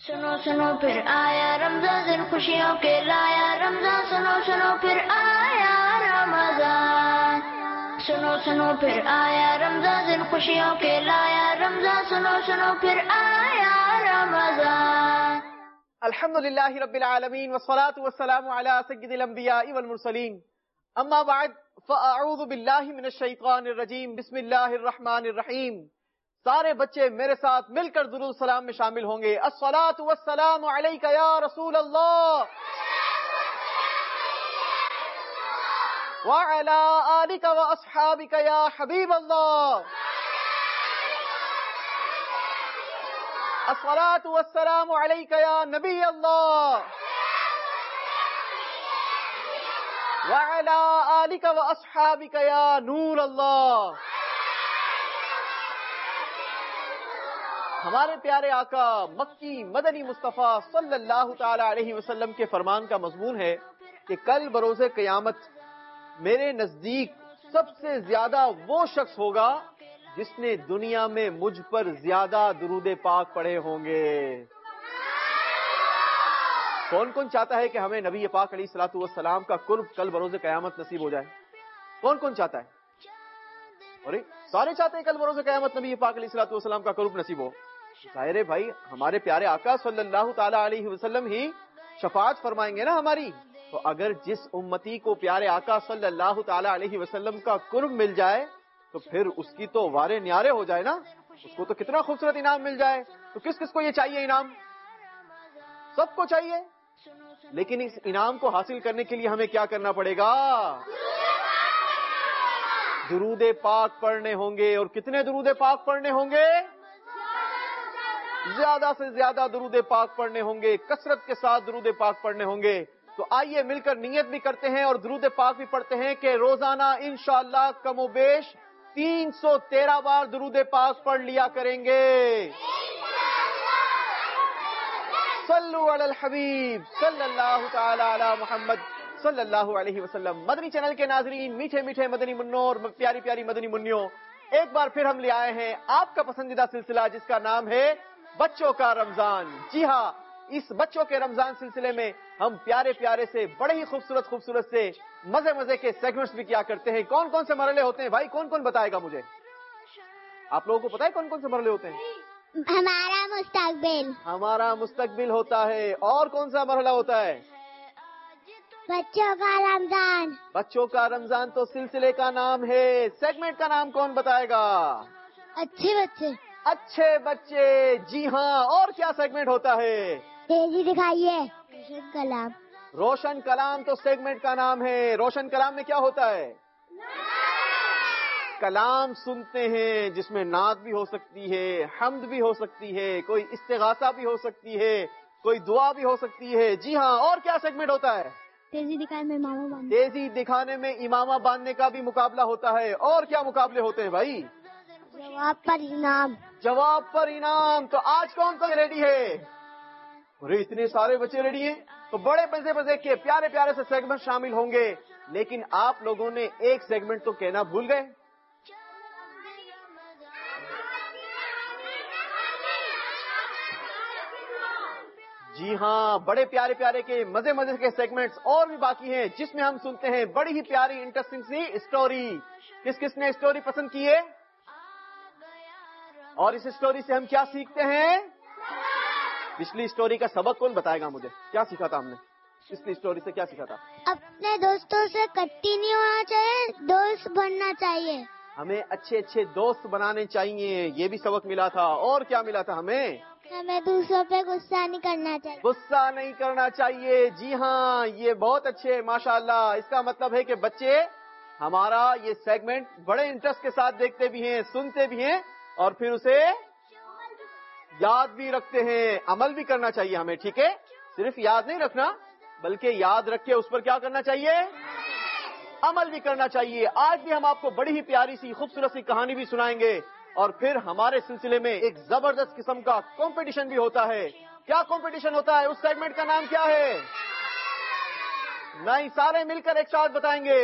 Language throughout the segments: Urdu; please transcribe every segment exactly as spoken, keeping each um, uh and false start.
سنو سنو پھر آیا رمضان دن خوشیوں کے لایا رمضان سنو سنو پھر آیا رمضان سنو سنو پھر آیا رمضان دن خوشیوں کے لایا رمضان سنو سنو پھر آیا رمضان. الحمدللہ رب العالمین والصلاة والسلام علی سید الانبیاء والمرسلین اما بعد فاعوذ باللہ من الشیطان الرجیم بسم اللہ الرحمن الرحیم. سارے بچے میرے ساتھ مل کر درود سلام میں شامل ہوں گے. الصلاۃ والسلام علیک یا رسول اللہ وعلی آلک واصحابک یا حبیب اللہ. الصلاۃ والسلام علیک یا نبی اللہ وعلی آلک واصحابک یا نور اللہ. ہمارے پیارے آقا مکی مدنی مصطفیٰ صلی اللہ تعالی علیہ وسلم کے فرمان کا مضمون ہے کہ کل بروز قیامت میرے نزدیک سب سے زیادہ وہ شخص ہوگا جس نے دنیا میں مجھ پر زیادہ درود پاک پڑھے ہوں گے. کون کون چاہتا ہے کہ ہمیں نبی پاک علیہ الصلوۃ والسلام کا قرب کل بروز قیامت نصیب ہو جائے؟ کون کون چاہتا ہے؟ ارے سارے چاہتے ہیں کل بروز قیامت نبی پاک علیہ الصلوۃ والسلام کا قرب نصیب ہو. ظاہر ہے بھائی ہمارے پیارے آقا صلی اللہ تعالی علیہ وسلم ہی شفاعت فرمائیں گے نا ہماری. تو اگر جس امتی کو پیارے آقا صلی اللہ تعالی علیہ وسلم کا قرب مل جائے تو پھر اس کی تو وارے نیارے ہو جائے نا. اس کو تو کتنا خوبصورت انعام مل جائے. تو کس کس کو یہ چاہیے انعام؟ سب کو چاہیے. لیکن اس انعام کو حاصل کرنے کے لیے ہمیں کیا کرنا پڑے گا؟ درود پاک پڑھنے ہوں گے. اور کتنے درود پاک پڑھنے ہوں گے؟ زیادہ سے زیادہ درود پاک پڑھنے ہوں گے. کثرت کے ساتھ درود پاک پڑھنے ہوں گے. تو آئیے مل کر نیت بھی کرتے ہیں اور درود پاک بھی پڑھتے ہیں کہ روزانہ انشاءاللہ کم و بیش تین سو تیرہ بار درود پاک پڑھ لیا کریں گے. صلو علی الحبیب صلی اللہ تعالی علی محمد صلی اللہ علیہ وسلم. مدنی چینل کے ناظرین، میٹھے میٹھے مدنی منوں اور پیاری پیاری مدنی منیوں، ایک بار پھر ہم لے آئے ہیں آپ کا پسندیدہ سلسلہ جس کا نام ہے بچوں کا رمضان. جی ہاں، اس بچوں کے رمضان سلسلے میں ہم پیارے پیارے سے بڑے ہی خوبصورت خوبصورت سے مزے مزے کے سیگمنٹس بھی کیا کرتے ہیں. کون کون سے مرحلے ہوتے ہیں بھائی؟ کون کون بتائے گا مجھے؟ آپ لوگوں کو پتا ہے کون کون سے مرحلے ہوتے ہیں؟ ہمارا مستقبل ہمارا مستقبل ہوتا ہے. اور کون سا مرحلہ ہوتا ہے؟ بچوں کا رمضان. بچوں کا رمضان تو سلسلے کا نام ہے. سیگمنٹ کا نام کون بتائے گا؟ اچھے بچے. اچھے بچے. جی ہاں. اور کیا سیگمنٹ ہوتا ہے؟ تیزی دکھائیے. روشن کلام. روشن کلام تو سیگمنٹ کا نام ہے. روشن کلام میں کیا ہوتا ہے؟ کلام سنتے ہیں جس میں نعت بھی ہو سکتی ہے، حمد بھی ہو سکتی ہے، کوئی استغاثہ بھی ہو سکتی ہے، کوئی دعا بھی ہو سکتی ہے. جی ہاں. اور کیا سیگمنٹ ہوتا ہے؟ تیزی دکھانے میں امامہ باندھنے. تیزی دکھانے میں امامہ باندھنے کا بھی مقابلہ ہوتا ہے. اور کیا مقابلے ہوتے ہیں بھائی؟ جواب پر انعام. جواب پر انعام. تو آج کون کون ریڈی ہے؟ ارے اتنے سارے بچے ریڈی ہیں. تو بڑے مزے مزے کے پیارے پیارے سے سیگمنٹ شامل ہوں گے. لیکن آپ لوگوں نے ایک سیگمنٹ تو کہنا بھول گئے. جی ہاں، بڑے پیارے پیارے کے مزے مزے کے سیگمنٹس اور بھی باقی ہیں جس میں ہم سنتے ہیں بڑی ہی پیاری انٹرسٹنگ سی اسٹوری. کس کس نے اسٹوری پسند کی ہے؟ اور اس اسٹوری سے ہم کیا سیکھتے ہیں؟ پچھلی اسٹوری کا سبق کون بتائے گا مجھے؟ کیا سیکھا تھا ہم نے پچھلی اسٹوری سے؟ کیا سیکھا تھا؟ اپنے دوستوں سے کٹی نہیں ہونا چاہیے، دوست بننا چاہیے. ہمیں اچھے اچھے دوست بنانے چاہیے. یہ بھی سبق ملا تھا. اور کیا ملا تھا ہمیں؟ ہمیں دوسروں پہ غصہ نہیں کرنا چاہیے. غصہ نہیں کرنا چاہیے. جی ہاں، یہ بہت اچھے ماشاءاللہ. اس کا مطلب ہے کہ بچے ہمارا یہ سیگمنٹ بڑے انٹرسٹ کے ساتھ دیکھتے بھی ہیں، سنتے بھی ہیں اور پھر اسے یاد بھی رکھتے ہیں. عمل بھی کرنا چاہیے ہمیں. ٹھیک ہے؟ صرف یاد نہیں رکھنا بلکہ یاد رکھ کے اس پر کیا کرنا چاہیے؟ عمل بھی کرنا چاہیے. آج بھی ہم آپ کو بڑی ہی پیاری سی خوبصورت سی کہانی بھی سنائیں گے اور پھر ہمارے سلسلے میں ایک زبردست قسم کا کمپٹیشن بھی ہوتا ہے. کیا کمپٹیشن ہوتا ہے؟ اس سیگمنٹ کا نام کیا ہے؟ نہیں، سارے مل کر ایک ساتھ بتائیں گے.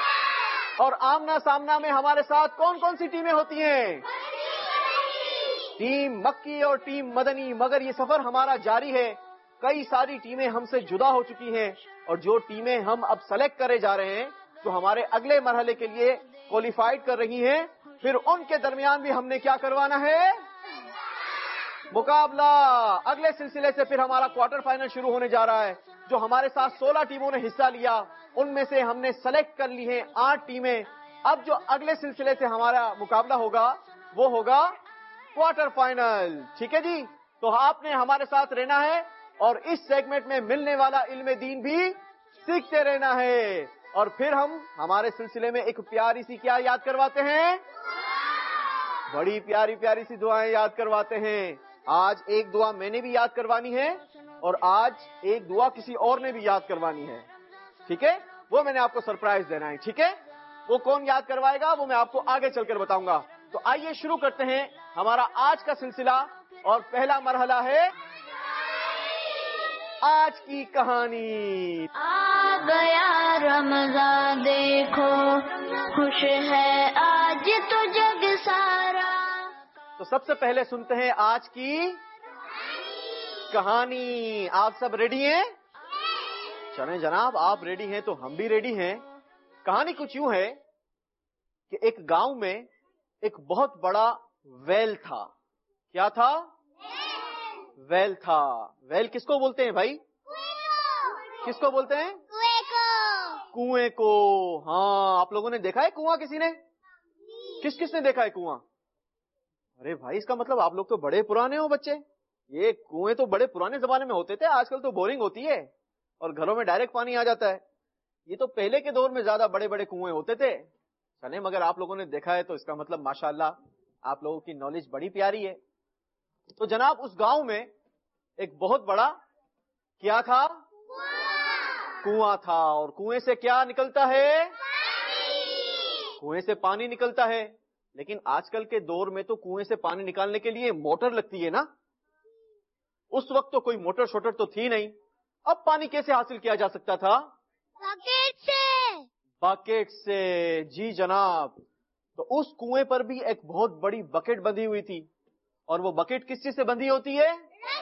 اور آمنا سامنا میں ہمارے ساتھ کون کون سی ٹیمیں ہوتی ہیں؟ ٹیم مکی اور ٹیم مدنی، مگر یہ سفر ہمارا جاری ہے. کئی ساری ٹیمیں ہم سے جدا ہو چکی ہیں اور جو ٹیمیں ہم اب سلیکٹ کرے جا رہے ہیں جو ہمارے اگلے مرحلے کے لیے کوالیفائڈ کر رہی ہیں، پھر ان کے درمیان بھی ہم نے کیا کروانا ہے؟ مقابلہ. اگلے سلسلے سے پھر ہمارا کوارٹر فائنل شروع ہونے جا رہا ہے. جو ہمارے ساتھ سولہ ٹیموں نے حصہ لیا ان میں سے ہم نے سلیکٹ کر لی ہیں آٹھ ٹیمیں. اب جو اگلے سلسلے سے ہمارا مقابلہ ہوگا وہ ہوگا کوارٹر فائنل. ٹھیک ہے جی؟ تو آپ نے ہمارے ساتھ رہنا ہے اور اس سیگمنٹ میں ملنے والا علم دین بھی سیکھتے رہنا ہے. اور پھر ہم ہمارے سلسلے میں ایک پیاری سی کیا یاد کرواتے ہیں؟ بڑی پیاری پیاری سی دعائیں یاد کرواتے ہیں. آج ایک دعا میں نے بھی یاد کروانی ہے اور آج ایک دعا کسی اور نے بھی یاد کروانی ہے. ٹھیک ہے؟ وہ میں نے آپ کو سرپرائز دینا ہے. ٹھیک ہے؟ وہ کون یاد کروائے گا وہ میں آپ کو آگے چل کر بتاؤں گا. تو آئیے شروع کرتے ہیں ہمارا آج کا سلسلہ. اور پہلا مرحلہ ہے آج کی کہانی. آ گیا رمضان دیکھو خوش ہے آج تو جگ سارا. تو سب سے پہلے سنتے ہیں آج کی کہانی. آپ سب ریڈی ہیں؟ چلیں جناب، آپ ریڈی ہیں تو ہم بھی ریڈی ہیں. کہانی کچھ یوں ہے کہ ایک گاؤں میں ایک بہت بڑا ویل تھا. کیا تھا؟ ویل تھا. ویل کس کو بولتے ہیں بھائی؟ کس کو بولتے ہیں؟ کنویں کو. ہاں، آپ لوگوں نے دیکھا ہے کنواں؟ کسی نے؟ کس کس نے دیکھا ہے کنواں؟ ارے بھائی، اس کا مطلب آپ لوگ تو بڑے پرانے ہو بچے. یہ کنویں تو بڑے پرانے زمانے میں ہوتے تھے. آج کل تو بورنگ ہوتی ہے اور گھروں میں ڈائریکٹ پانی آ جاتا ہے. یہ تو پہلے کے دور میں زیادہ بڑے بڑے کنویں ہوتے تھے. چلیں، مگر آپ لوگوں نے دیکھا ہے تو اس کا مطلب ماشاءاللہ آپ لوگوں کی نالج بڑی پیاری ہے. تو جناب اس گاؤں میں ایک بہت بڑا کیا تھا؟ کنواں تھا. اور کنویں سے کیا نکلتا ہے؟ کنویں سے پانی نکلتا ہے. لیکن آج کل کے دور میں تو کنویں سے پانی نکالنے کے لیے موٹر لگتی ہے نا. اس وقت تو کوئی موٹر شوٹر تو تھی نہیں. اب پانی کیسے حاصل کیا جا سکتا تھا؟ باکٹ سے. باکٹ سے. جی جناب. تو اس کنویں پر بھی ایک بہت بڑی بکٹ بندھی ہوئی تھی. اور وہ بکٹ کس چیز سے بندھی ہوتی ہے؟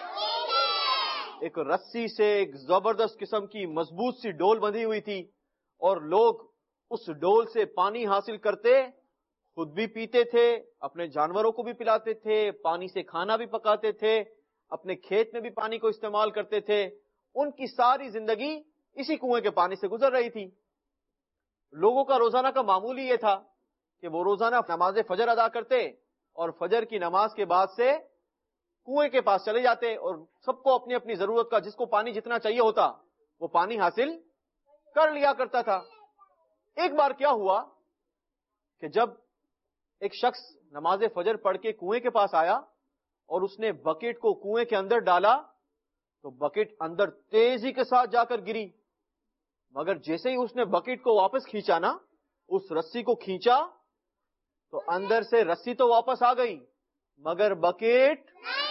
ایک رسی سے. ایک زبردست قسم کی مضبوط سی ڈول بندھی ہوئی تھی. اور لوگ اس ڈول سے پانی حاصل کرتے، خود بھی پیتے تھے، اپنے جانوروں کو بھی پلاتے تھے، پانی سے کھانا بھی پکاتے تھے، اپنے کھیت میں بھی پانی کو استعمال کرتے تھے. ان کی ساری زندگی اسی کنویں کے پانی سے گزر رہی تھی. لوگوں کا روزانہ کا معمول ہی یہ تھا کہ وہ روزانہ نماز فجر ادا کرتے اور فجر کی نماز کے بعد سے کنویں کے پاس چلے جاتے اور سب کو اپنی اپنی ضرورت کا، جس کو پانی جتنا چاہیے ہوتا وہ پانی حاصل کر لیا کرتا تھا. ایک بار کیا ہوا کہ جب ایک شخص نماز فجر پڑھ کے کنویں کے پاس آیا اور اس نے بکٹ کو کنویں کے اندر ڈالا تو بکٹ اندر تیزی کے ساتھ جا کر گری. مگر جیسے ہی اس نے بکٹ کو واپس کھینچا نا، اس رسی کو کھینچا تو اندر سے رسی تو واپس آ گئی مگر بکٹ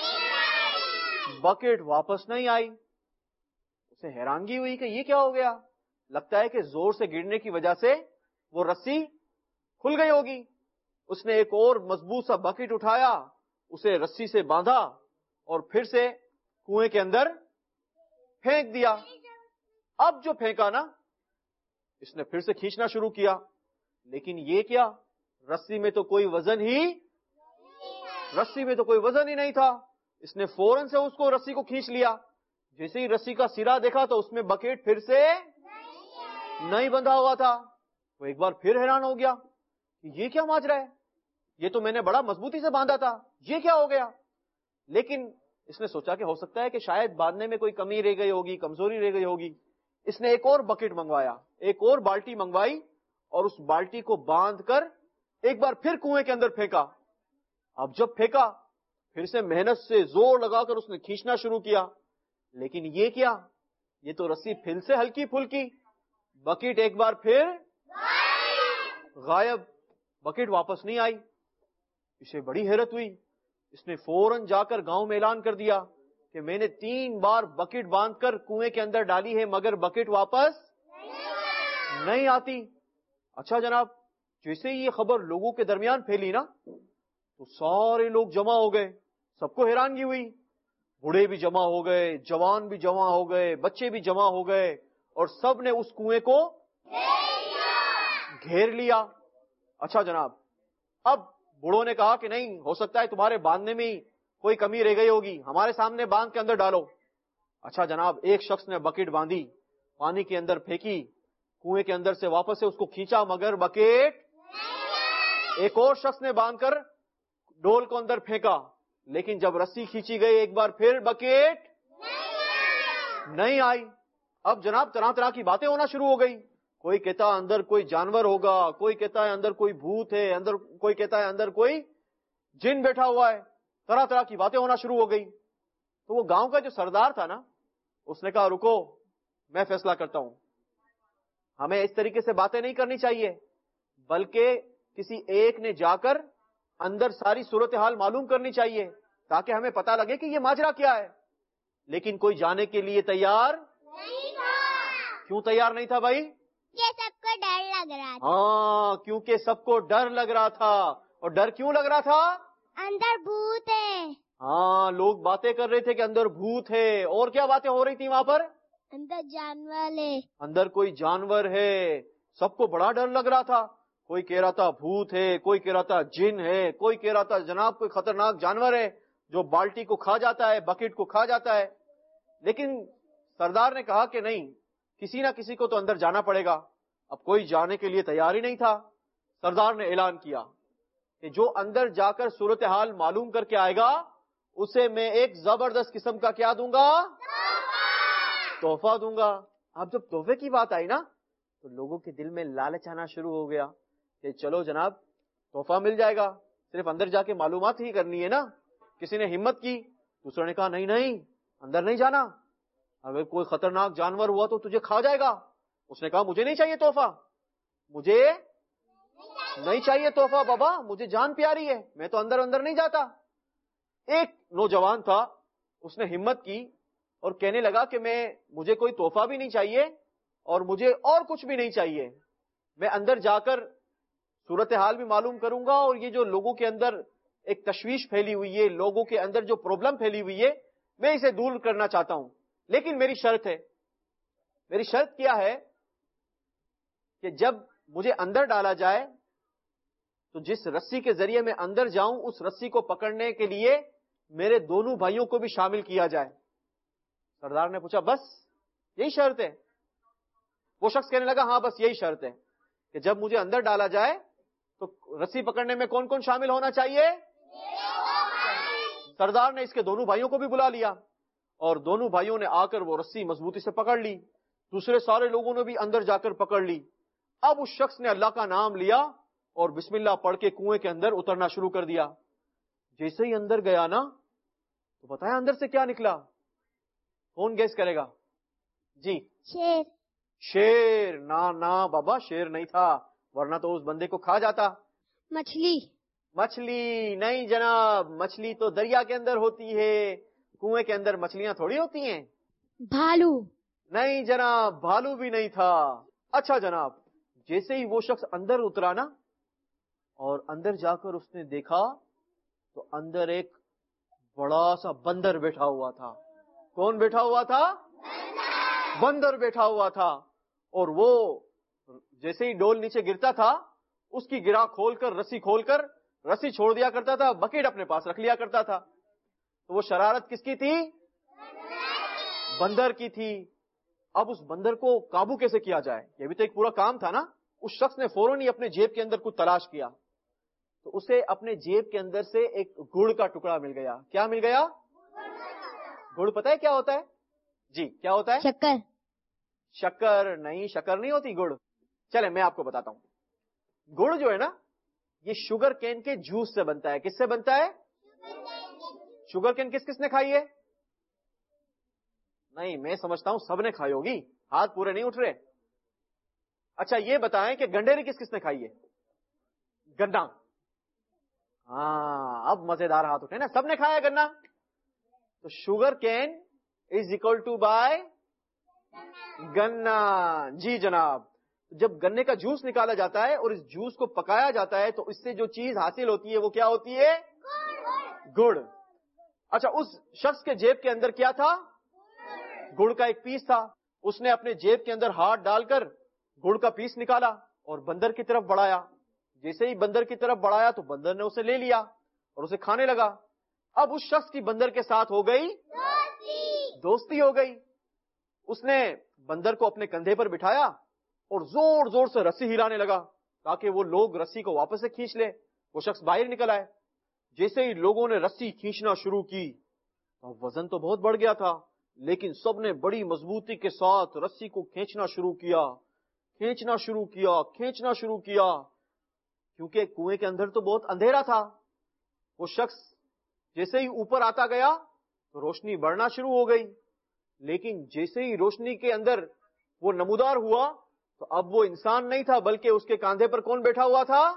بکٹ واپس نہیں آئی. اسے حیرانگی ہوئی کہ یہ کیا ہو گیا. لگتا ہے کہ زور سے گرنے کی وجہ سے وہ رسی کھل گئی ہوگی. اس نے ایک اور مضبوط سا بکٹ اٹھایا، اسے رسی سے باندھا اور پھر سے کنویں کے اندر پھینک دیا. اب جو پھینکا نا، اس نے پھر سے کھینچنا شروع کیا. لیکن یہ کیا، رسی میں تو کوئی وزن ہی رسی میں تو کوئی وزن ہی نہیں تھا. اس نے فوراً سے اس کو رسی کو کھینچ لیا. جیسے ہی رسی کا سرا دیکھا تو اس میں بکٹ پھر سے نہیں بندھا ہوا تھا. وہ ایک بار پھر حیران ہو گیا کہ یہ کیا ماجرا ہے، یہ تو میں نے بڑا مضبوطی سے باندھا تھا، یہ کیا ہو گیا. لیکن اس نے سوچا کہ ہو سکتا ہے کہ شاید باندھنے میں کوئی کمی رہ گئی ہوگی، کمزوری رہ گئی ہوگی. اس نے ایک اور بکٹ منگوایا، ایک اور بالٹی منگوائی اور اس بالٹی کو باندھ کر ایک بار پھر کنویں کے اندر پھینکا. اب جب پھینکا پھر سے محنت سے زور لگا کر اس نے کھینچنا شروع کیا. لیکن یہ کیا، یہ تو رسی پھر سے ہلکی پھلکی. بکٹ ایک بار پھر غائب، بکٹ واپس نہیں آئی. اسے بڑی حیرت ہوئی. اس نے فوراً جا کر گاؤں میں اعلان کر دیا کہ میں نے تین بار بکٹ باندھ کر کنویں کے اندر ڈالی ہے مگر بکٹ واپس نہیں آتی. اچھا جناب، جیسے ہی یہ خبر لوگوں کے درمیان پھیلی نا تو سارے لوگ جمع ہو گئے سب کو حیرانگی ہوئی. بوڑھے بھی جمع ہو گئے, جوان بھی جمع ہو گئے, بچے بھی جمع ہو گئے, اور سب نے اس کنویں کو گھیر لیا. اچھا جناب, اب بوڑھوں نے کہا کہ نہیں ہو سکتا ہے تمہارے باندھنے میں کوئی کمی رہ گئی ہوگی, ہمارے سامنے باندھ کے اندر ڈالو. اچھا جناب, ایک شخص نے بکیٹ باندھی, پانی کے اندر پھینکی, کنویں کے اندر سے واپس سے اس کو کھینچا, مگر بکیٹ. ایک اور شخص نے باندھ کر ڈول کو اندر پھینکا, لیکن جب رسی کھینچی گئی ایک بار پھر بکیٹ نہیں آئی. اب جناب طرح طرح کی باتیں ہونا شروع ہو گئی. کوئی کہتا ہے اندر کوئی جانور ہوگا, کوئی کہتا ہے اندر کوئی بھوت ہے, اندر کوئی کہتا ہے اندر کوئی جن بیٹھا ہوا ہے. طرح طرح کی باتیں ہونا شروع ہو گئی. تو وہ گاؤں کا جو سردار تھا نا, اس نے کہا رکو, میں فیصلہ کرتا ہوں. ہمیں اس طریقے سے باتیں نہیں کرنی چاہیے, بلکہ کسی ایک نے جا کر اندر ساری صورتحال معلوم کرنی چاہیے تاکہ ہمیں پتا لگے کہ یہ ماجرا کیا ہے. لیکن کوئی جانے کے لیے تیار نہیں تھا. کیوں تیار نہیں تھا بھائی؟ یہ سب کو ڈر لگ رہا تھا. ہاں, کیونکہ سب کو ڈر لگ رہا تھا. اور ڈر کیوں لگ رہا تھا؟ اندر بھوت ہے. ہاں, لوگ باتیں کر رہے تھے کہ اندر بھوت ہے. اور کیا باتیں ہو رہی تھی وہاں پر؟ اندر جانور ہے. اندر کوئی جانور ہے. سب کو بڑا ڈر لگ رہا تھا. کوئی کہہ رہا تھا بھوت ہے, کوئی کہہ رہا تھا جن ہے, کوئی کہہ رہا تھا جناب کوئی خطرناک جانور ہے جو بالٹی کو کھا جاتا ہے, بکیٹ کو کھا جاتا ہے. لیکن سردار نے کہا کہ نہیں, کسی نہ کسی کو تو اندر جانا پڑے گا. اب کوئی جانے کے لیے تیار ہی نہیں تھا. سردار نے اعلان کیا کہ جو اندر جا کر صورتحال معلوم کر کے آئے گا اسے میں ایک زبردست قسم کا کیا دوں گا؟ تحفہ دوں گا. اب جب تحفے کی بات آئی نا تو لوگوں کے دل میں لالچ آنا شروع ہو گیا کہ چلو جناب تحفہ مل جائے گا, صرف اندر جا کے معلومات ہی کرنی ہے نا. کسی نے ہمت کی, دوسرے نے کہا نہیں نہیں اندر نہیں جانا, اگر کوئی خطرناک جانور ہوا تو تجھے کھا جائے گا. اس نے کہا مجھے نہیں چاہیے تحفہ, مجھے نہیں چاہیے تحفہ بابا, مجھے جان پیاری ہے, میں تو اندر اندر نہیں جاتا. ایک نوجوان تھا, اس نے ہمت کی اور کہنے لگا کہ میں مجھے کوئی تحفہ بھی نہیں چاہیے اور مجھے اور کچھ بھی نہیں چاہیے, میں اندر جا کر صورتحال بھی معلوم کروں گا, اور یہ جو لوگوں کے اندر ایک تشویش پھیلی ہوئی ہے, لوگوں کے اندر جو پرابلم پھیلی ہوئی ہے, میں اسے دور کرنا چاہتا ہوں. لیکن میری شرط ہے. میری شرط کیا ہے کہ جب مجھے اندر ڈالا جائے تو جس رسی کے ذریعے میں اندر جاؤں اس رسی کو پکڑنے کے لیے میرے دونوں بھائیوں کو بھی شامل کیا جائے. سردار نے پوچھا بس یہی شرط ہے؟ وہ شخص کہنے لگا ہاں بس یہی شرط ہے کہ جب مجھے اندر ڈالا جائے تو رسی پکڑنے میں کون کون شامل ہونا چاہیے؟ سردار نے اس کے دونوں بھائیوں کو بھی بلا لیا اور دونوں بھائیوں نے آ کر وہ رسی مضبوطی سے پکڑ لی. دوسرے سارے لوگوں نے بھی اندر جا کر پکڑ لی. اب اس شخص نے اللہ کا نام لیا اور بسم اللہ پڑھ کے کنویں کے اندر اترنا شروع کر دیا. جیسے ہی اندر گیا نا تو بتایا اندر سے کیا نکلا؟ کون گیس کرے گا؟ جی شیر. شیر. نا نا بابا, شیر نہیں تھا, ورنہ تو اس بندے کو کھا جاتا. مچھلی. مچھلی نہیں جناب, مچھلی تو دریا کے اندر ہوتی ہے, کنویں کے اندر مچھلیاں تھوڑی ہوتی ہیں. بھالو. نہیں جناب, بھالو بھی نہیں تھا. اچھا جناب, جیسے ہی وہ شخص اندر اترا نا اور اندر جا کر اس نے دیکھا تو اندر ایک بڑا سا بندر بیٹھا ہوا تھا. کون بیٹھا ہوا تھا؟ بندر بیٹھا ہوا تھا. اور وہ جیسے ہی ڈول نیچے گرتا تھا اس کی گرا کھول کر رسی کھول کر رسی چھوڑ دیا کرتا تھا, بکیٹ اپنے پاس رکھ لیا کرتا تھا. تو وہ شرارت کس کی تھی؟ بندر کی تھی. اب اس بندر کو قابو کیسے کیا جائے, یہ بھی تو ایک پورا کام تھا نا. اس شخص نے فوراً ہی اپنے جیب کے اندر کچھ تلاش کیا تو اسے اپنے جیب کے اندر سے ایک گڑ کا ٹکڑا مل گیا. کیا مل گیا؟ گڑ. پتہ ہے کیا ہوتا ہے؟ جی کیا ہوتا ہے؟ شکر. شکر نہیں, شکر نہیں ہوتی گڑ. چلے میں آپ کو بتاتا ہوں. گڑ جو ہے نا یہ شوگر کین کے جوس سے بنتا ہے. کس سے بنتا ہے؟ شوگر کین کس کس نے کھائی ہے؟ نہیں, میں سمجھتا ہوں سب نے کھائی ہوگی, ہاتھ پورے نہیں اٹھ رہے. اچھا یہ بتائیں کہ گنڈیری کس کس نے کھائی ہے؟ گنا. ہاں اب مزیدار ہاتھ اٹھے نا, سب نے کھایا گنا. تو sugar cane is equal to by گنا. جی جناب, جب گنے کا جوس نکالا جاتا ہے اور اس جوس کو پکایا جاتا ہے تو اس سے جو چیز حاصل ہوتی ہے وہ کیا ہوتی ہے؟ گڑ. اچھا، اس شخص کے جیب کے اندر کیا تھا؟ گڑ کا ایک پیس تھا. اس نے اپنے جیب کے اندر ہاتھ ڈال کر گڑ کا پیس نکالا اور بندر کی طرف بڑھایا. جیسے ہی بندر کی طرف بڑھایا تو بندر نے اسے لے لیا اور اسے کھانے لگا. اب اس شخص کی بندر کے ساتھ ہو گئی دوستی ہو گئی. اس نے بندر کو اپنے کندھے پر بٹھایا اور زور زور سے رسی ہلانے لگا تاکہ وہ لوگ رسی کو واپس سے کھینچ لے, وہ شخص باہر نکل آئے. جیسے ہی لوگوں نے رسی کھینچنا شروع کی, وزن تو بہت بڑھ گیا تھا لیکن سب نے بڑی مضبوطی کے ساتھ رسی کو کھینچنا شروع کیا کھینچنا شروع کیا کھینچنا شروع کیا کیونکہ کنویں کے اندر تو بہت اندھیرا تھا. وہ شخص جیسے ہی اوپر آتا گیا تو روشنی بڑھنا شروع ہو گئی, لیکن جیسے ہی روشنی کے اندر وہ نمودار ہوا تو اب وہ انسان نہیں تھا بلکہ اس کے کاندھے پر کون بیٹھا ہوا تھا؟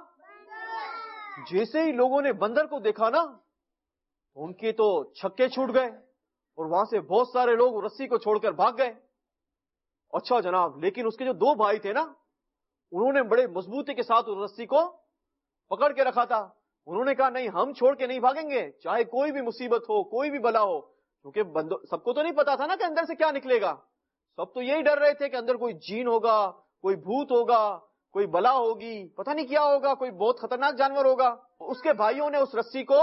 جیسے ہی لوگوں نے بندر کو دیکھا نا, ان کے تو چھکے چھوٹ گئے اور وہاں سے بہت سارے لوگ رسی کو چھوڑ کر بھاگ گئے. اچھا جناب, لیکن اس کے جو دو بھائی تھے نا, انہوں نے بڑے مضبوطی کے ساتھ اس رسی کو پکڑ کے رکھا تھا. انہوں نے کہا نہیں, ہم چھوڑ کے نہیں بھاگیں گے چاہے کوئی بھی مصیبت ہو, کوئی بھی بلا ہو. کیونکہ سب کو تو نہیں پتا تھا نا کہ اندر سے کیا نکلے گا. سب تو یہی ڈر رہے تھے کہ اندر کوئی جین ہوگا, کوئی بھوت ہوگا, کوئی بلا ہوگی, پتہ نہیں کیا ہوگا, کوئی بہت خطرناک جانور ہوگا. اس کے بھائیوں نے اس رسی کو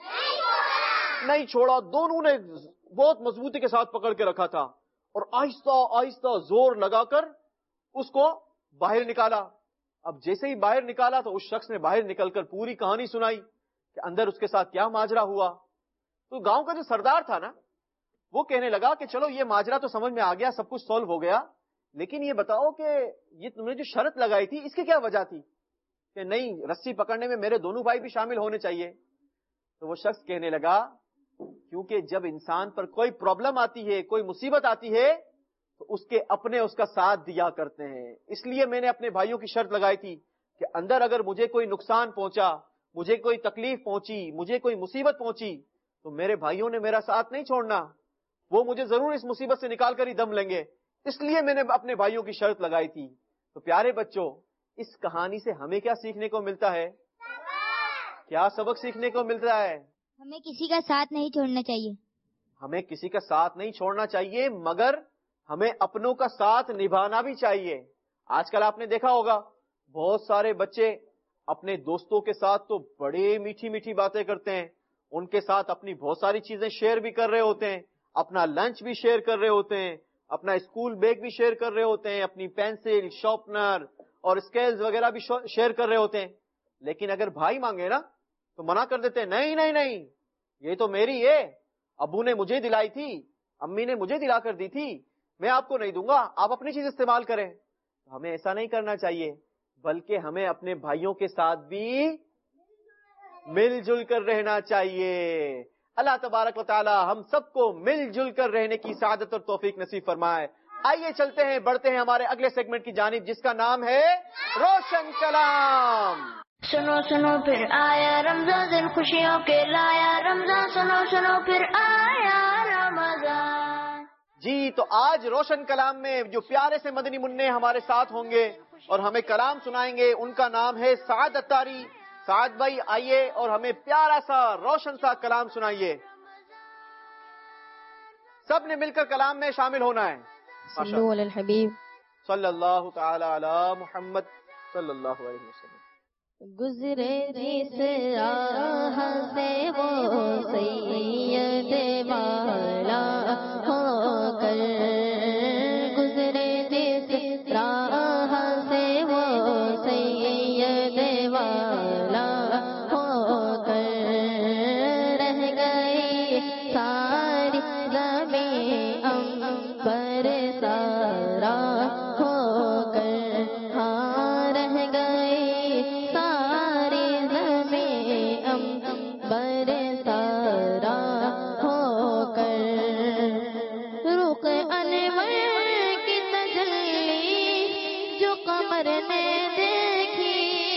نہیں چھوڑا, دونوں نے بہت مضبوطی کے ساتھ پکڑ کے رکھا تھا اور آہستہ آہستہ زور لگا کر اس کو باہر نکالا. اب جیسے ہی باہر نکالا تو اس شخص نے باہر نکل کر پوری کہانی سنائی کہ اندر اس کے ساتھ کیا ماجرا ہوا. تو گاؤں کا جو سردار تھا نا, وہ کہنے لگا کہ چلو یہ ماجرا تو سمجھ میں آ گیا, سب کچھ سولو ہو گیا, لیکن یہ بتاؤ کہ یہ تم نے جو شرط لگائی تھی اس کی کیا وجہ تھی کہ نہیں رسی پکڑنے میں میرے دونوں بھائی بھی شامل ہونے چاہیے. تو وہ شخص کہنے لگا کیونکہ جب انسان پر کوئی پرابلم آتی ہے, کوئی مصیبت آتی ہے, تو اس کے اپنے اس کا ساتھ دیا کرتے ہیں. اس لیے میں نے اپنے بھائیوں کی شرط لگائی تھی کہ اندر اگر مجھے کوئی نقصان پہنچا, مجھے کوئی تکلیف پہنچی, مجھے کوئی مصیبت پہنچی, تو میرے بھائیوں نے میرا ساتھ نہیں چھوڑنا, وہ مجھے ضرور اس مصیبت سے نکال کر ہی دم لیں گے. اس لیے میں نے اپنے بھائیوں کی شرط لگائی تھی. تو پیارے بچوں, اس کہانی سے ہمیں کیا سیکھنے کو ملتا ہے؟ کیا سبق سیکھنے کو ملتا ہے؟ ہمیں کسی کا ساتھ نہیں چھوڑنا چاہیے. ہمیں کسی کا ساتھ نہیں چھوڑنا چاہیے, مگر ہمیں اپنوں کا ساتھ نبھانا بھی چاہیے. آج کل آپ نے دیکھا ہوگا بہت سارے بچے اپنے دوستوں کے ساتھ تو بڑے میٹھی میٹھی باتیں کرتے ہیں, ان کے ساتھ اپنی بہت ساری چیزیں شیئر بھی کر رہے ہوتے ہیں, اپنا لنچ بھی شیئر کر رہے ہوتے ہیں, اپنا اسکول بیگ بھی شیئر کر رہے ہوتے ہیں, اپنی پینسل, شارپنر اور اسکیلز وغیرہ بھی شیئر کر رہے ہوتے ہیں. لیکن اگر بھائی مانگے نا تو منع کر دیتے ہیں, نہیں نہیں نہیں یہ تو میری ہے, ابو نے مجھے دلائی تھی, امی نے مجھے دلا کر دی تھی, میں آپ کو نہیں دوں گا, آپ اپنی چیز استعمال کریں. ہمیں ایسا نہیں کرنا چاہیے, بلکہ ہمیں اپنے بھائیوں کے ساتھ بھی مل جل کر رہنا چاہیے. اللہ تبارک و تعالی ہم سب کو مل جل کر رہنے کی سعادت اور توفیق نصیب فرمائے. آئیے چلتے ہیں, بڑھتے ہیں ہمارے اگلے سیگمنٹ کی جانب جس کا نام ہے روشن کلام. سنو سنو پھر آیا رمضان, دن خوشیوں کے لایا رمضان, سنو سنو پھر آیا رمضان. جی, تو آج روشن کلام میں جو پیارے سے مدنی منع ہمارے ساتھ ہوں گے اور ہمیں کلام سنائیں گے, ان کا نام ہے سعد اتاری. سعد بھائی آئیے اور ہمیں پیارا سا روشن سا کلام سنائیے. سب نے مل کر کلام میں شامل ہونا ہے. صلو علی الحبیب صلی اللہ تعالی علی محمد صلی اللہ علیہ وسلم. گزرے جس راہ سے وہ سید والا ہو کر, گزرے جس راہ سے وہ سید والا ہو کر, رہ گئی ساری زمین عنبر سارا ہو کر, ہاں رہ گئی ساری زمین عنبر سارا ہو کر. رخ انور کی تجلی جو قمر نے دیکھی,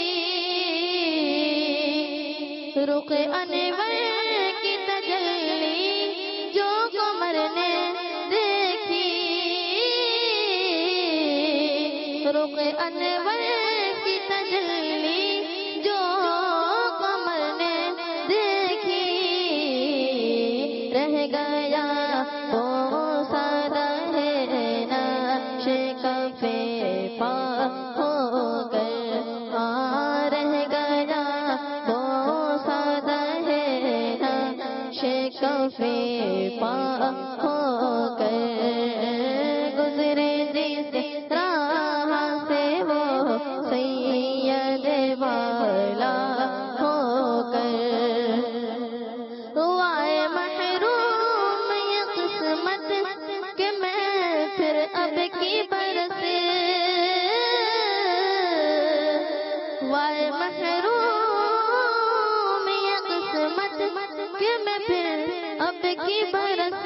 رخ انور کی تجلی جو قمر نے دیکھی, رخ انور کی تجلی جو قمر نے دیکھی, ہو کر گزرے جس راہ سے وہ سید والا ہو کر وائے محروم یہ قسمت کہ میں پھر اب کی برس وائے محروم یہ قسمت کہ میں پھر اب کی برس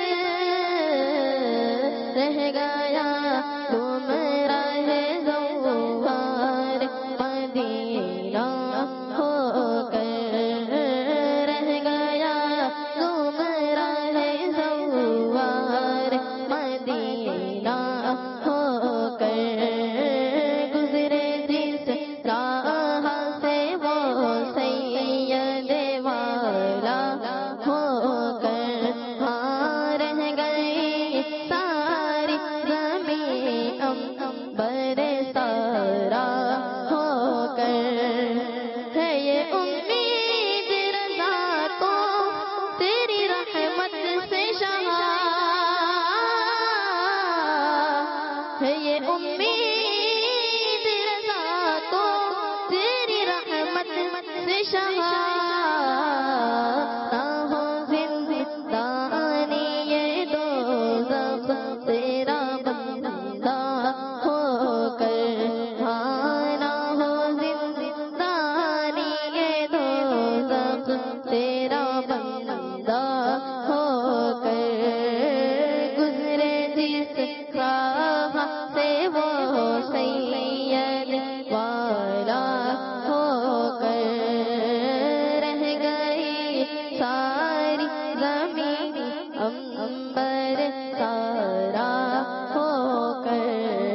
رہ گیا گمراہ زوار مدینہ ہو کر رہ گیا گمراہ زوار مدینہ ہو کر گزرے جس راہ سے وہ سید والا ہو کر ہاں رہ گئی ساری زمین امبر سارا ہو کر ہے یہ امید رضا کو تیری رحمت سے شہا ہے یہ امید رضا کو تیری رحمت سے شہا نہ ہو زندانی یہ دوزخ تیرا بندہ ہو کر ہاں نہ ہو زندانی یہ دوزخ تیرا بندہ ہو کر گزرے جس راہ سے وہ سید والا ہو کر رہ گئی ساری زمین امبر سارا ہو کر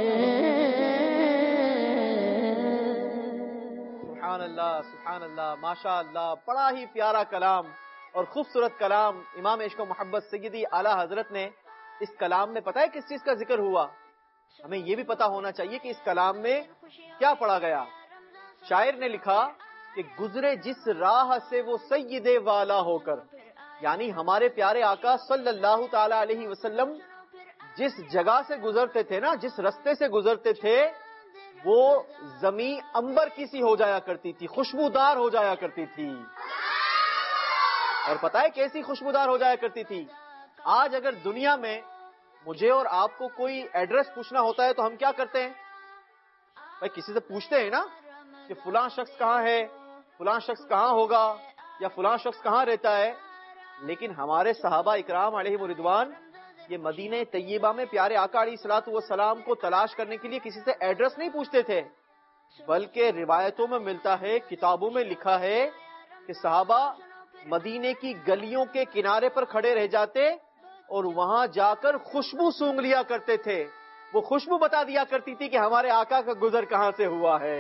سبحان اللہ سبحان اللہ ماشاء اللہ، بڑا ہی پیارا کلام اور خوبصورت کلام امام عشق و محبت سیدی اعلیٰ حضرت نے اس کلام میں پتہ ہے کس چیز کا ذکر ہوا؟ ہمیں یہ بھی پتا ہونا چاہیے کہ اس کلام میں کیا پڑھا گیا۔ شاعر نے لکھا کہ گزرے جس راہ سے وہ سید والا ہو کر، یعنی ہمارے پیارے آقا صلی اللہ تعالی علیہ وسلم جس جگہ سے گزرتے تھے نا، جس رستے سے گزرتے تھے، وہ زمین انبر کی سی ہو جایا کرتی تھی، خوشبودار ہو جایا کرتی تھی۔ اور پتہ ہے کیسی خوشبودار ہو جایا کرتی تھی؟ آج اگر دنیا میں مجھے اور آپ کو کوئی ایڈریس پوچھنا ہوتا ہے تو ہم کیا کرتے ہیں؟ بھائی کسی سے پوچھتے ہیں نا کہ فلاں شخص کہاں ہے، فلاں شخص کہاں ہوگا، یا فلاں شخص کہاں رہتا ہے۔ لیکن ہمارے صحابہ اکرام علیہ رضوان یہ مدینہ طیبہ میں پیارے آقا علیہ الصلوۃ والسلام کو تلاش کرنے کے لیے کسی سے ایڈریس نہیں پوچھتے تھے، بلکہ روایتوں میں ملتا ہے، کتابوں میں لکھا ہے کہ صحابہ مدینے کی گلیوں کے کنارے پر کھڑے رہ جاتے اور وہاں جا کر خوشبو سونگھ لیا کرتے تھے۔ وہ خوشبو بتا دیا کرتی تھی کہ ہمارے آقا کا گزر کہاں سے ہوا ہے۔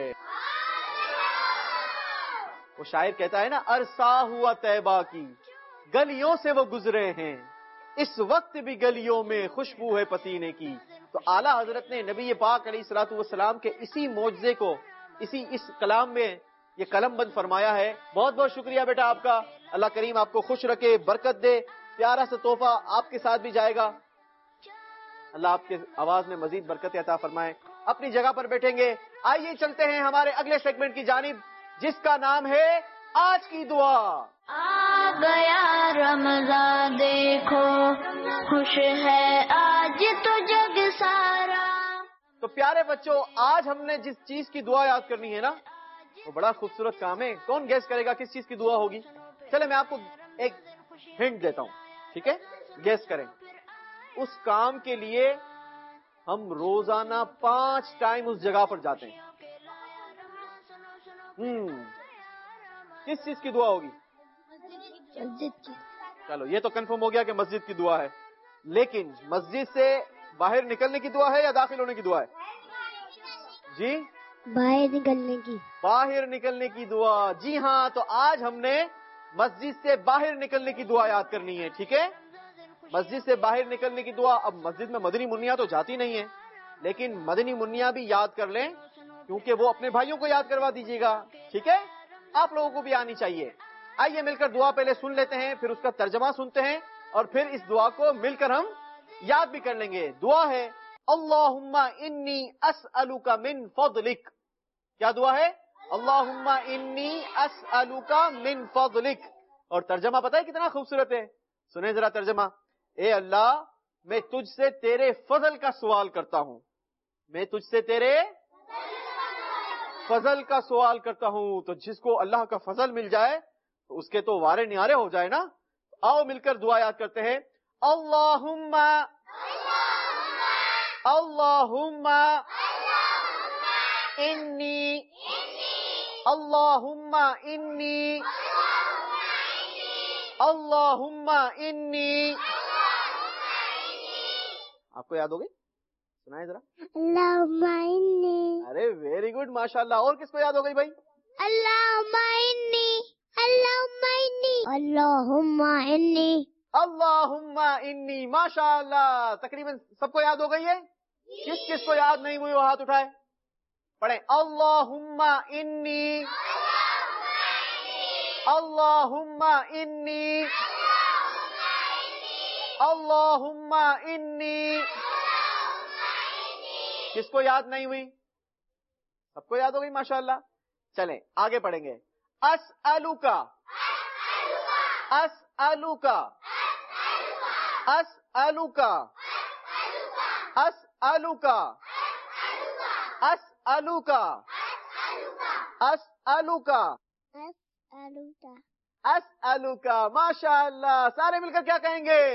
وہ شاعر کہتا ہے نا، عرصہ ہوا طیبہ کی گلیوں سے وہ گزرے ہیں، اس وقت بھی گلیوں میں خوشبو ہے پسینے کی۔ تو اعلیٰ حضرت نے نبی پاک علیہ الصلوۃ والسلام کے اسی معجزے کو اسی اس کلام میں یہ قلم بند فرمایا ہے۔ بہت بہت شکریہ بیٹا آپ کا، اللہ کریم آپ کو خوش رکھے، برکت دے۔ پیارا سا تحفہ آپ کے ساتھ بھی جائے گا، اللہ آپ کے آواز میں مزید برکت عطا فرمائے۔ اپنی جگہ پر بیٹھیں گے، آئیے چلتے ہیں ہمارے اگلے سیگمنٹ کی جانب، جس کا نام ہے آج کی دعا۔ آ گیا رمضان دیکھو، خوش ہے آج تو جگ سارا۔ تو پیارے بچوں، آج ہم نے جس چیز کی دعا یاد کرنی ہے نا، وہ بڑا خوبصورت کام ہے۔ کون گیس کرے گا کس چیز کی دعا ہوگی؟ چلے میں آپ کو ایک ہنٹ دیتا ہوں، ٹھیک ہے؟ گیس کریں۔ اس کام کے لیے ہم روزانہ پانچ ٹائم اس جگہ پر جاتے ہیں۔ ہم کس چیز کی دعا ہوگی؟ چلو یہ تو کنفرم ہو گیا کہ مسجد کی دعا ہے، لیکن مسجد سے باہر نکلنے کی دعا ہے یا داخل ہونے کی دعا ہے؟ جی باہر نکلنے کی۔ باہر نکلنے کی دعا، جی ہاں۔ تو آج ہم نے مسجد سے باہر نکلنے کی دعا یاد کرنی ہے، ٹھیک ہے؟ مسجد سے باہر نکلنے کی دعا۔ اب مسجد میں مدنی منیا تو جاتی نہیں ہے، لیکن مدنی منیا بھی یاد کر لیں، کیونکہ وہ اپنے بھائیوں کو یاد کروا دیجیے گا، ٹھیک ہے؟ آپ لوگوں کو بھی آنی چاہیے۔ آئیے مل کر دعا پہلے سن لیتے ہیں، پھر اس کا ترجمہ سنتے ہیں اور پھر اس دعا کو مل کر ہم یاد بھی کر لیں گے. دعا ہے اللہم انی اسألک من فضلک. کیا دعا ہے؟ اللہم انی اسألک من فضلک. اور ترجمہ پتہ ہے کتنا خوبصورت ہے؟ سنیں ذرا ترجمہ. اے اللہ میں تجھ سے تیرے فضل کا سوال کرتا ہوں. میں تجھ سے تیرے فضل کا سوال کرتا ہوں. تو جس کو اللہ کا فضل مل جائے تو اس کے تو وارے نیارے ہو جائے نا. آؤ مل کر دعا یاد کرتے ہیں. اللہم اللہم انی اللہم انی اللہم انی. آپ کو یاد ہو گئی؟ سنائیں ذرا. اللہم انی. ارے ویری گڈ ماشاء اللہ. اور کس کو یاد ہو گئی بھائی؟ اللہم انی اللہم انی اللہم انی اللہم انی. ماشاء اللہ. تقریباً سب کو یاد ہو گئی ہے. کس کس کو یاد نہیں ہوئی وہ ہاتھ اٹھائے. پڑھیں اللہم انی اللہم انی اللہم انی. کس کو یاد نہیں ہوئی؟ سب کو یاد ہو گئی ماشاء اللہ. چلیں آگے پڑھیں گے. اسألک اسألک اسألک اسألک اسألک اسألک اسألک اسألک. ماشاء اللہ. سارے مل کر کیا کہیں گے؟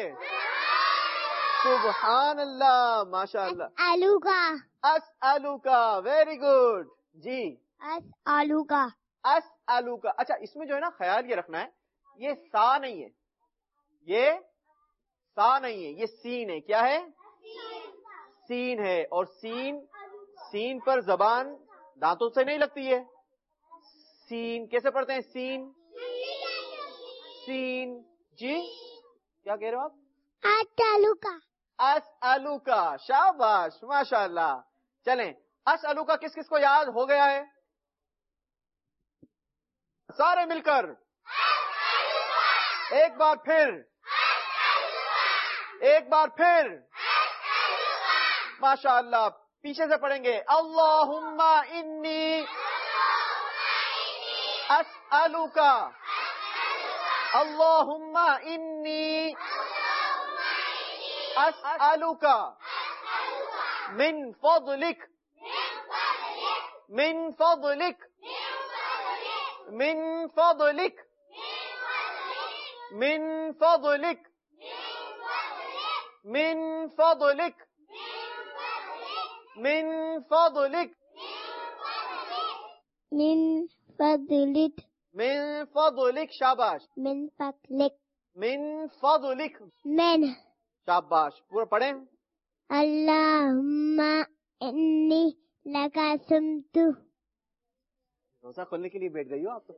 سبحان اللہ. ماشاء اللہ. اسألک اسألک. Very good. جی اسألک. اسألک. اچھا اس میں جو ہے نا خیال یہ رکھنا ہے یہ سا نہیں ہے, یہ سا نہیں ہے, یہ سین ہے. کیا ہے؟ سین ہے. اور سین سین پر زبان دانتوں سے نہیں لگتی ہے. سین کیسے پڑھتے ہیں؟ سین سین. جی کیا کہہ رہے ہو آپ؟ اسألک. اسألک. شاباش ماشاء اللہ. چلیں اسألک کس کس کو یاد ہو گیا ہے؟ سارے مل کر ایک بار پھر ایک بار پھر ماشاء اللہ. پیچھے سے پڑھیں گے. اللہم انی اسألک اللہم انی اسألک من فضلک من فضلک من فضلک من فضلک من فضلک من فضلک من فضلک من فضلک. شاباش. من فضلک من فضلک. من. شاباش. پورا پڑھیں. اللہم انی لک سمت. روزہ کھولنے کے لیے بیٹھ گئی ہو آپ تو.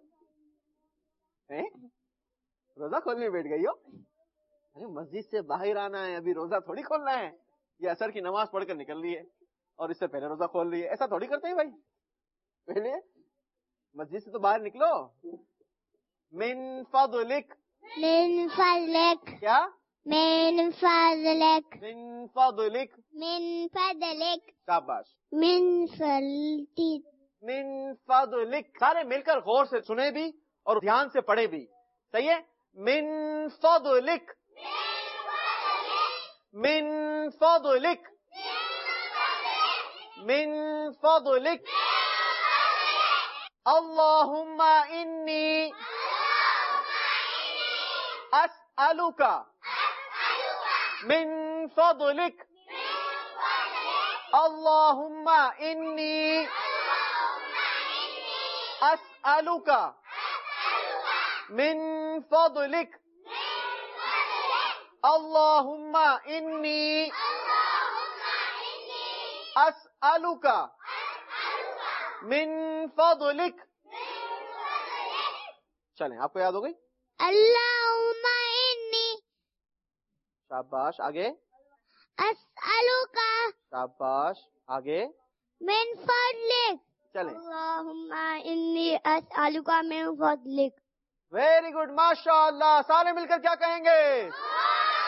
روزہ کھولنے بیٹھ گئی ہو. ارے مسجد سے باہر آنا ہے, ابھی روزہ تھوڑی کھولنا ہے. یہ عصر کی نماز پڑھ کر نکل رہی ہے اور اس سے پہلے روزہ کھول رہی ہے. ایسا تھوڑی کرتے ہیں بھائی. پہلے مسجد سے تو باہر نکلو. من فضلک. من فضلک. کیا؟ من فضلک. من فضلک. من فضلک. شاباش. من فضلک. من فضلک. سارے مل کر غور سے سنے بھی اور دھیان سے پڑھے بھی. صحیح ہے. من فضلک من فضلک من فضلک. اللہم انی اسألک من فضلک. اللہم انی اسألک من فضلک. اللہم انی اسألک من فضلک. چلیں آپ کو یاد ہو گئی. اللہم انی. شاباش. آگے. اسألک. شاباش. آگے. من فضلک. چلیں. اللہم انی اسألک من فضلک. ویری گڈ ماشاء اللہ. سارے مل کر کیا کہیں گے؟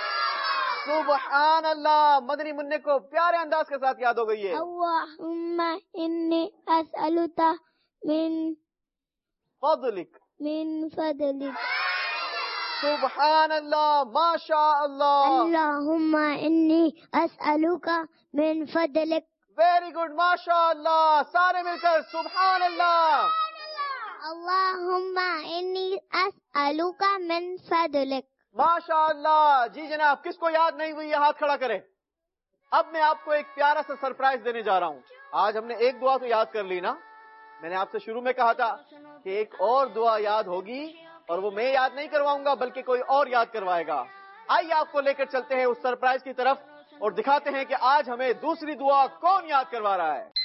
سبحان اللہ، مدنی منع کو پیارے انداز کے ساتھ یاد ہو گئی ہے. اللہم انی اسألک من فضلک. من فضلک. سبحان اللہ، ماشاء اللہ. اللہم انی اسألک من فضلک. ویری گڈ، ماشاء اللہ. سارے مل کر سبحان اللہ. اللہم انی اسألک من فضلک. ماشاء اللہ. جی جناب، کس کو یاد نہیں ہوئی یہ ہاتھ کھڑا کرے. اب میں آپ کو ایک پیارا سا سرپرائز دینے جا رہا ہوں. آج ہم نے ایک دعا تو یاد کر لی نا. میں نے آپ سے شروع میں کہا تھا کہ ایک اور دعا یاد ہوگی، اور وہ میں یاد نہیں کرواؤں گا بلکہ کوئی اور یاد کروائے گا. آئیے آپ کو لے کر چلتے ہیں اس سرپرائز کی طرف اور دکھاتے ہیں کہ آج ہمیں دوسری دعا کون یاد کروا رہا ہے.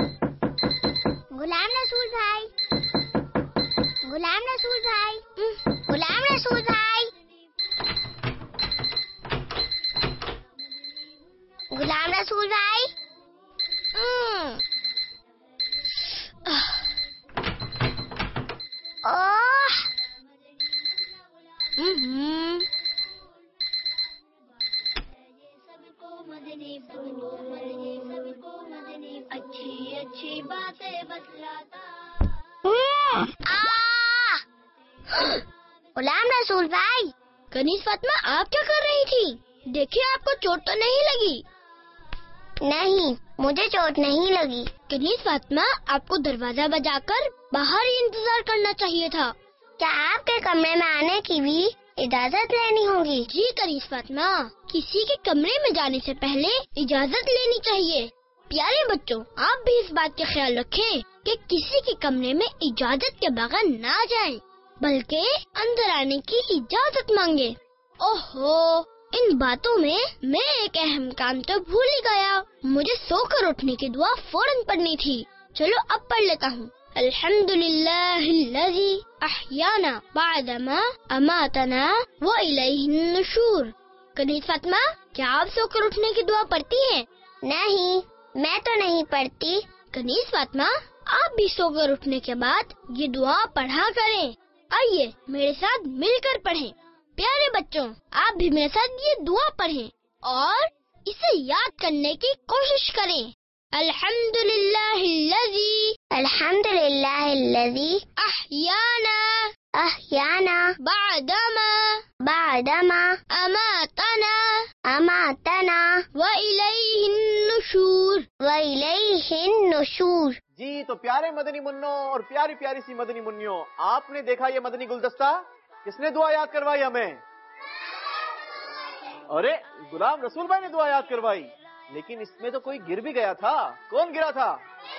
غلام رسول بھائی، غلام رسول بھائی، غلام رسول بھائی، غلام رسول بھائی. اوہ اچھی اچھی باتیں بتلاتا. غلام رسول بھائی. کنیز فاطمہ، آپ کیا کر رہی تھی؟ دیکھیے آپ کو چوٹ تو نہیں لگی؟ نہیں، مجھے چوٹ نہیں لگی. کنیز فاطمہ، آپ کو دروازہ بجا کر باہر ہی انتظار کرنا چاہیے تھا. کیا آپ کے کمرے میں آنے کی بھی اجازت لینی ہوگی؟ جی کنیز فاطمہ، کسی کے کمرے میں جانے سے پہلے اجازت لینی چاہیے. پیارے بچوں، آپ بھی اس بات کا خیال رکھیں کہ کسی کے کمرے میں اجازت کے بغیر نہ جائیں، بلکہ اندر آنے کی اجازت مانگے. اوہو، ان باتوں میں میں ایک اہم کام تو بھول ہی گیا. مجھے سو کر اٹھنے کی دعا فوراً پڑھنی تھی. چلو اب پڑھ لیتا ہوں. الحمدللہ الذی احیانا بعدما اماتنا والیہ النشور. کنیز فاطمہ، کیا آپ سو کر اٹھنے کی دعا پڑھتی ہیں؟ نہیں، میں تو نہیں پڑھتی. کنیز فاطمہ، آپ بھی سو کر اٹھنے کے بعد یہ دعا پڑھا کریں. آئیے میرے ساتھ مل کر پڑھیں. پیارے بچوں، آپ بھی میرے ساتھ یہ دعا پڑھیں اور اسے یاد کرنے کی کوشش کریں. الحمدللہ الذی الحمدللہ الذی احیانا احیانا بعدما بعدما اماتنا اماتنا والیہ النشور. والیہ النشور. جی تو پیارے مدنی منوں اور پیاری پیاری سی مدنی منوں، آپ نے دیکھا یہ مدنی گلدستہ کس نے دعا یاد کروائی ہمیں؟ ارے غلام رسول بھائی نے دعا یاد کروائی، لیکن اس میں تو کوئی گر بھی گیا تھا. کون گرا تھا؟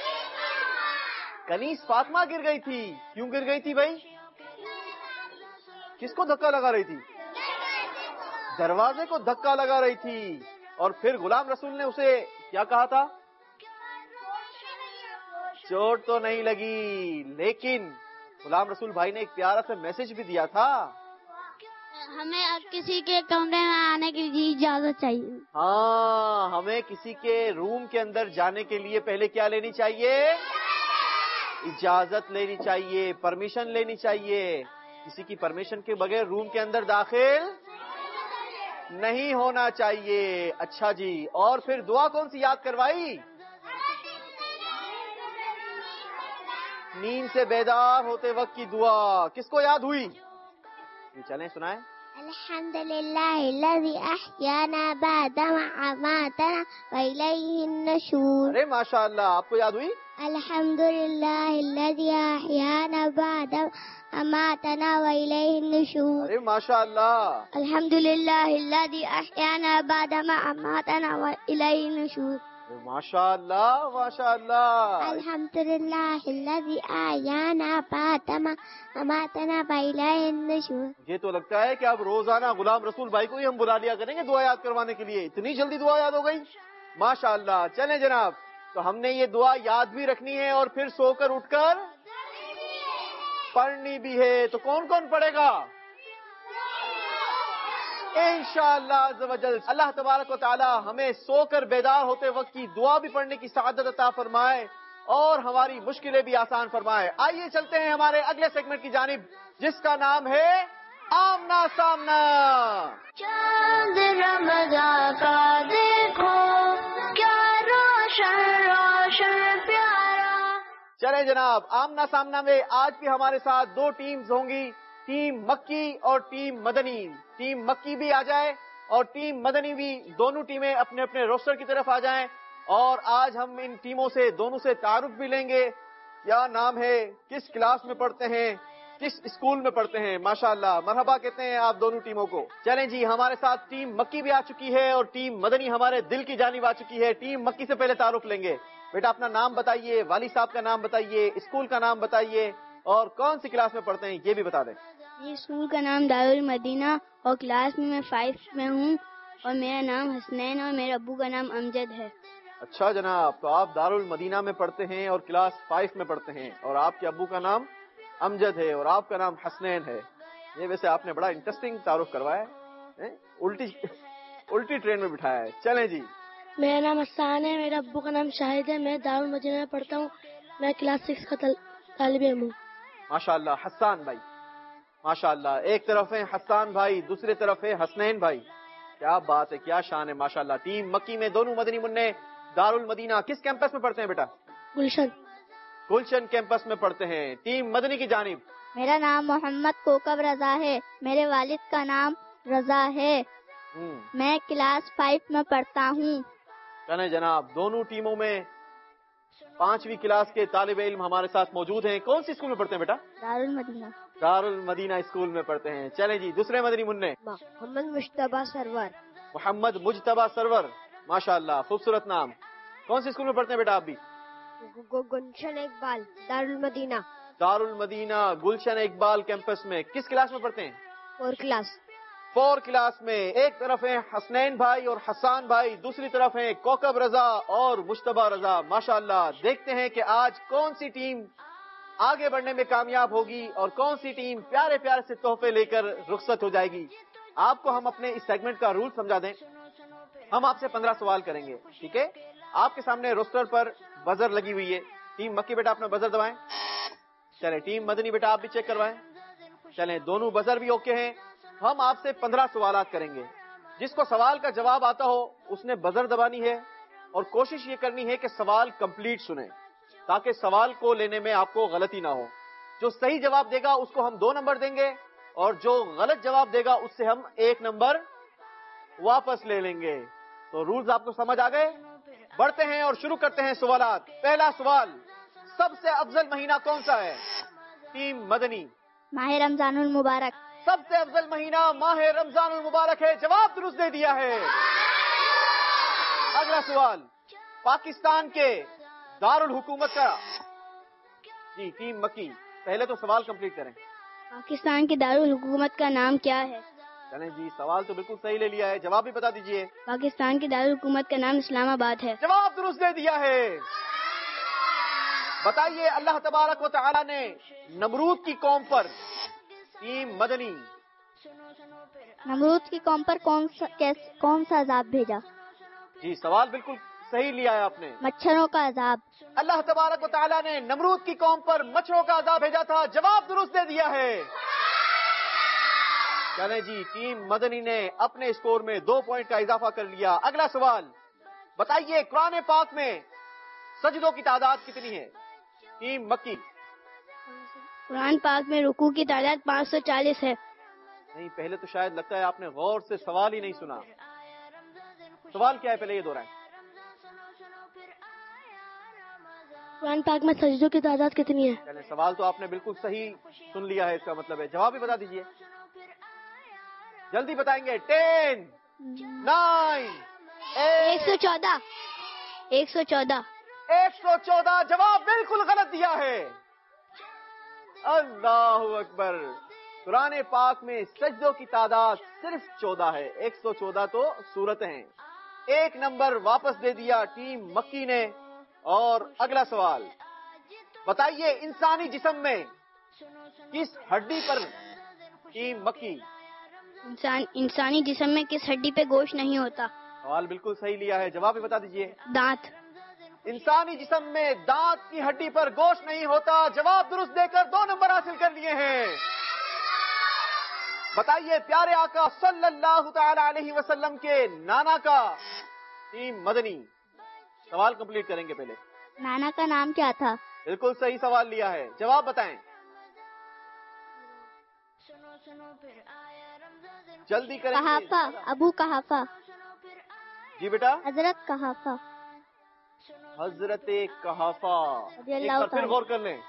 کنیز فاطمہ گر گئی تھی. کیوں گر گئی تھی بھائی؟ کس کو دھکا لگا رہی تھی؟ دروازے کو دھکا لگا رہی تھی. اور پھر غلام رسول نے اسے کیا کہا تھا؟ چوٹ تو نہیں لگی، لیکن غلام رسول بھائی نے ایک پیارا سا میسج بھی دیا تھا. ہمیں اب کسی کے کمرے میں آنے کی اجازت چاہیے. ہاں، ہمیں کسی کے روم کے اندر جانے کے لیے پہلے کیا لینی چاہیے؟ اجازت لینی چاہیے، پرمیشن لینی چاہیے. کسی کی پرمیشن کے بغیر روم کے اندر داخل نہیں ہونا چاہیے. اچھا جی، اور پھر دعا کون سی یاد کروائی؟ نیند سے بیدار ہوتے وقت کی دعا کس کو یاد ہوئی؟ چلیں سنائیں. الحمدللہ الذی احیانا بعدما اماتنا والیہ النشور. ارے ماشاء اللہ، آپ کو یاد ہوئی؟ الحمدللہ الذی احیانا بعدما اماتنا والیہ النشور. ارے ماشاء اللہ. الحمدللہ الذی احیانا بعدما اماتنا والیہ النشور. ماشاء اللہ، ماشاء اللہ. الحمدللہ الذی احیانا بعدما اماتنا والیہ النشور. یہ تو لگتا ہے کہ اب روزانہ غلام رسول بھائی کو ہی ہم بلا لیا کریں گے دعا یاد کروانے کے لیے. اتنی جلدی دعا یاد ہو گئی، ماشاء اللہ. چلیں جناب، تو ہم نے یہ دعا یاد بھی رکھنی ہے اور پھر سو کر اٹھ کر پڑھنی بھی ہے. تو کون کون پڑھے گا؟ انشاءاللہ عز و جل. اللہ تبارک و تعالی ہمیں سو کر بیدار ہوتے وقت کی دعا بھی پڑھنے کی سعادت عطا فرمائے اور ہماری مشکلیں بھی آسان فرمائے. آئیے چلتے ہیں ہمارے اگلے سیگمنٹ کی جانب، جس کا نام ہے آمنا سامنا. چاند رمضان کا دیکھو کیا روشن روشن پیارا. چلیں جناب، آمنا سامنا میں آج بھی ہمارے ساتھ دو ٹیمز ہوں گی، ٹیم مکی اور ٹیم مدنی. ٹیم مکی بھی آ جائے اور ٹیم مدنی بھی، دونوں ٹیمیں اپنے اپنے روسٹر کی طرف آ جائیں. اور آج ہم ان ٹیموں سے دونوں سے تعارف بھی لیں گے. کیا نام ہے، کس کلاس میں پڑھتے ہیں، کس اسکول میں پڑھتے ہیں. ماشاءاللہ، مرحبا کہتے ہیں آپ دونوں ٹیموں کو. چلیں جی، ہمارے ساتھ ٹیم مکی بھی آ چکی ہے اور ٹیم مدنی ہمارے دل کی جانب آ چکی ہے. ٹیم مکی سے پہلے تعارف لیں گے. بیٹا اپنا نام بتائیے، والد صاحب کا نام بتائیے، اسکول کا نام بتائیے اور کون سی کلاس میں پڑھتے ہیں یہ بھی بتا دیں. یہ اسکول کا نام دارالمدینہ اور کلاس میں میں فائیو میں ہوں اور میرا نام حسنین اور میرے ابو کا نام امجد ہے. اچھا جناب، تو آپ دارالمدینہ میں پڑھتے ہیں اور کلاس فائیو میں پڑھتے ہیں اور آپ کے ابو کا نام امجد ہے اور آپ کا نام حسنین ہے. یہ ویسے آپ نے بڑا انٹرسٹنگ تعارف کروایا ہے، الٹی الٹی ٹرین میں بٹھایا ہے. چلیں جی. میرا نام حسان ہے، میرے ابو کا نام شاہد ہے، میں دارالمدینہ میں پڑھتا ہوں، میں کلاس سکس کا طالب علم ہوں. ماشاءاللہ حسان بھائی، ماشاءاللہ. ایک طرف ہے حسان بھائی، دوسری طرف ہے حسنین بھائی. کیا بات ہے، کیا شان ہے ماشاءاللہ. ٹیم مکی میں دونوں مدنی منع دارالمدینہ. کس کیمپس میں پڑھتے ہیں بیٹا؟ گلشن. گلشن کیمپس میں پڑھتے ہیں. ٹیم مدنی کی جانب میرا نام محمد کوکب رضا ہے، میرے والد کا نام رضا ہے، میں کلاس فائیو میں پڑھتا ہوں. چلیں جناب، دونوں ٹیموں میں پانچویں کلاس کے طالب علم ہمارے ساتھ موجود ہیں. کون سی اسکول میں پڑھتے ہیں بیٹا؟ دارالمدینہ. دارالمدینہ اسکول میں پڑھتے ہیں. چلیں جی، دوسرے مدنی منع محمد مشتبہ سرور. محمد مجتبہ سرور. ماشاءاللہ، خوبصورت نام. کون سی اسکول میں پڑھتے ہیں بیٹا آپ بھی؟ گلشن اقبال دارالمدینہ. دارالمدینہ گلشن اقبال کیمپس میں. کس کلاس میں پڑھتے ہیں؟ Four class. فور کلاس میں. ایک طرف ہیں حسنین بھائی اور حسان بھائی، دوسری طرف ہیں کوکب رضا اور مجتبہ رضا. ماشاءاللہ. دیکھتے ہیں کہ آج کون سی ٹیم آگے بڑھنے میں کامیاب ہوگی اور کون سی ٹیم پیارے پیارے سے تحفے لے کر رخصت ہو جائے گی. آپ کو ہم اپنے اس سیگمنٹ کا رول سمجھا دیں. ہم آپ سے پندرہ سوال کریں گے، ٹھیک ہے؟ آپ کے سامنے روسٹر پر بزر لگی ہوئی ہے. ٹیم مکی بیٹا اپنا بزر دبائیں. چلیں ٹیم مدنی بیٹا آپ بھی چیک کروائیں. چلیں دونوں بزر بھی اوکے ہیں. ہم آپ سے پندرہ سوالات کریں گے. جس کو سوال کا جواب آتا ہو اس نے بزر دبانی ہے اور کوشش یہ کرنی ہے کہ سوال کمپلیٹ سنیں تاکہ سوال کو لینے میں آپ کو غلطی نہ ہو. جو صحیح جواب دے گا اس کو ہم دو نمبر دیں گے اور جو غلط جواب دے گا اس سے ہم ایک نمبر واپس لے لیں گے. تو رولز آپ کو سمجھ آ گئے؟ بڑھتے ہیں اور شروع کرتے ہیں سوالات. پہلا سوال، سب سے افضل مہینہ کون سا ہے؟ ٹیم مدنی. ماہ رمضان المبارک. سب سے افضل مہینہ ماہ رمضان المبارک ہے. جواب درست دے دیا ہے. اگلا سوال، پاکستان کے دارالحکومت کا. جی ٹیم مکی پہلے تو سوال کمپلیٹ کریں. پاکستان کے دارالحکومت کا نام کیا ہے؟ چلیں جی، سوال تو بالکل صحیح لے لیا ہے، جواب بھی بتا دیجئے. پاکستان کے دارالحکومت کا نام اسلام آباد ہے. جواب درست دے دیا ہے. بتائیے اللہ تبارک و تعالی نے نمرود کی قوم پر، ٹیم مدنی، نمرود کی قوم پر کون سا کیس- کون سا عذاب بھیجا؟ جی سوال بالکل صحیح لیا ہے آپ نے. مچھروں کا عذاب. اللہ تبارک و تعالی نے نمرود کی قوم پر مچھروں کا عذاب بھیجا تھا. جواب درست دے دیا ہے. چلیں جی، ٹیم مدنی نے اپنے اسکور میں دو پوائنٹ کا اضافہ کر لیا. اگلا سوال، بتائیے قرآن پاک میں سجدوں کی تعداد کتنی ہے؟ ٹیم مکی. قرآن پاک میں رکوع کی تعداد پانچ سو چالیس ہے. نہیں، پہلے تو شاید لگتا ہے آپ نے غور سے سوال ہی نہیں سنا. سوال کیا ہے پہلے یہ دہرائیں. قرآن پاک میں سجدوں کی تعداد کتنی ہے؟ چلیں سوال تو آپ نے بالکل صحیح سن لیا ہے، اس کا مطلب ہے جواب بھی بتا دیجئے. جلدی بتائیں گے. ٹین، نائن، ایک سو چودہ. ایک سو چودہ. ایک سو چودہ. جواب بالکل غلط دیا ہے. اللہ اکبر. قرآن پاک میں سجدوں کی تعداد صرف چودہ ہے. ایک سو چودہ تو سورتیں ہیں. ایک نمبر واپس دے دیا ٹیم مکی نے. اور اگلا سوال، بتائیے انسانی جسم میں کس ہڈی پر، ٹیم مکی، انسان انسانی جسم میں کس ہڈی پہ گوشت نہیں ہوتا؟ سوال بالکل صحیح لیا ہے، جواب بھی بتا دیجئے. دانت. انسانی جسم میں دانت کی ہڈی پر گوشت نہیں ہوتا. جواب درست دے کر دو نمبر حاصل کر لیے ہیں. بتائیے پیارے آقا صلی اللہ تعالی علیہ وسلم کے نانا کا ٹیم مدنی. سوال کمپلیٹ کریں گے. پہلے نانا کا نام کیا تھا؟ بالکل صحیح سوال لیا ہے. جواب بتائیں جلدی کریں. قحافہ، ابو قحافہ. جی بیٹا. حضرت قحافہ حضرت قحافہ. رضی ایک اللہ بار پھر تعالی. غور کر لیں.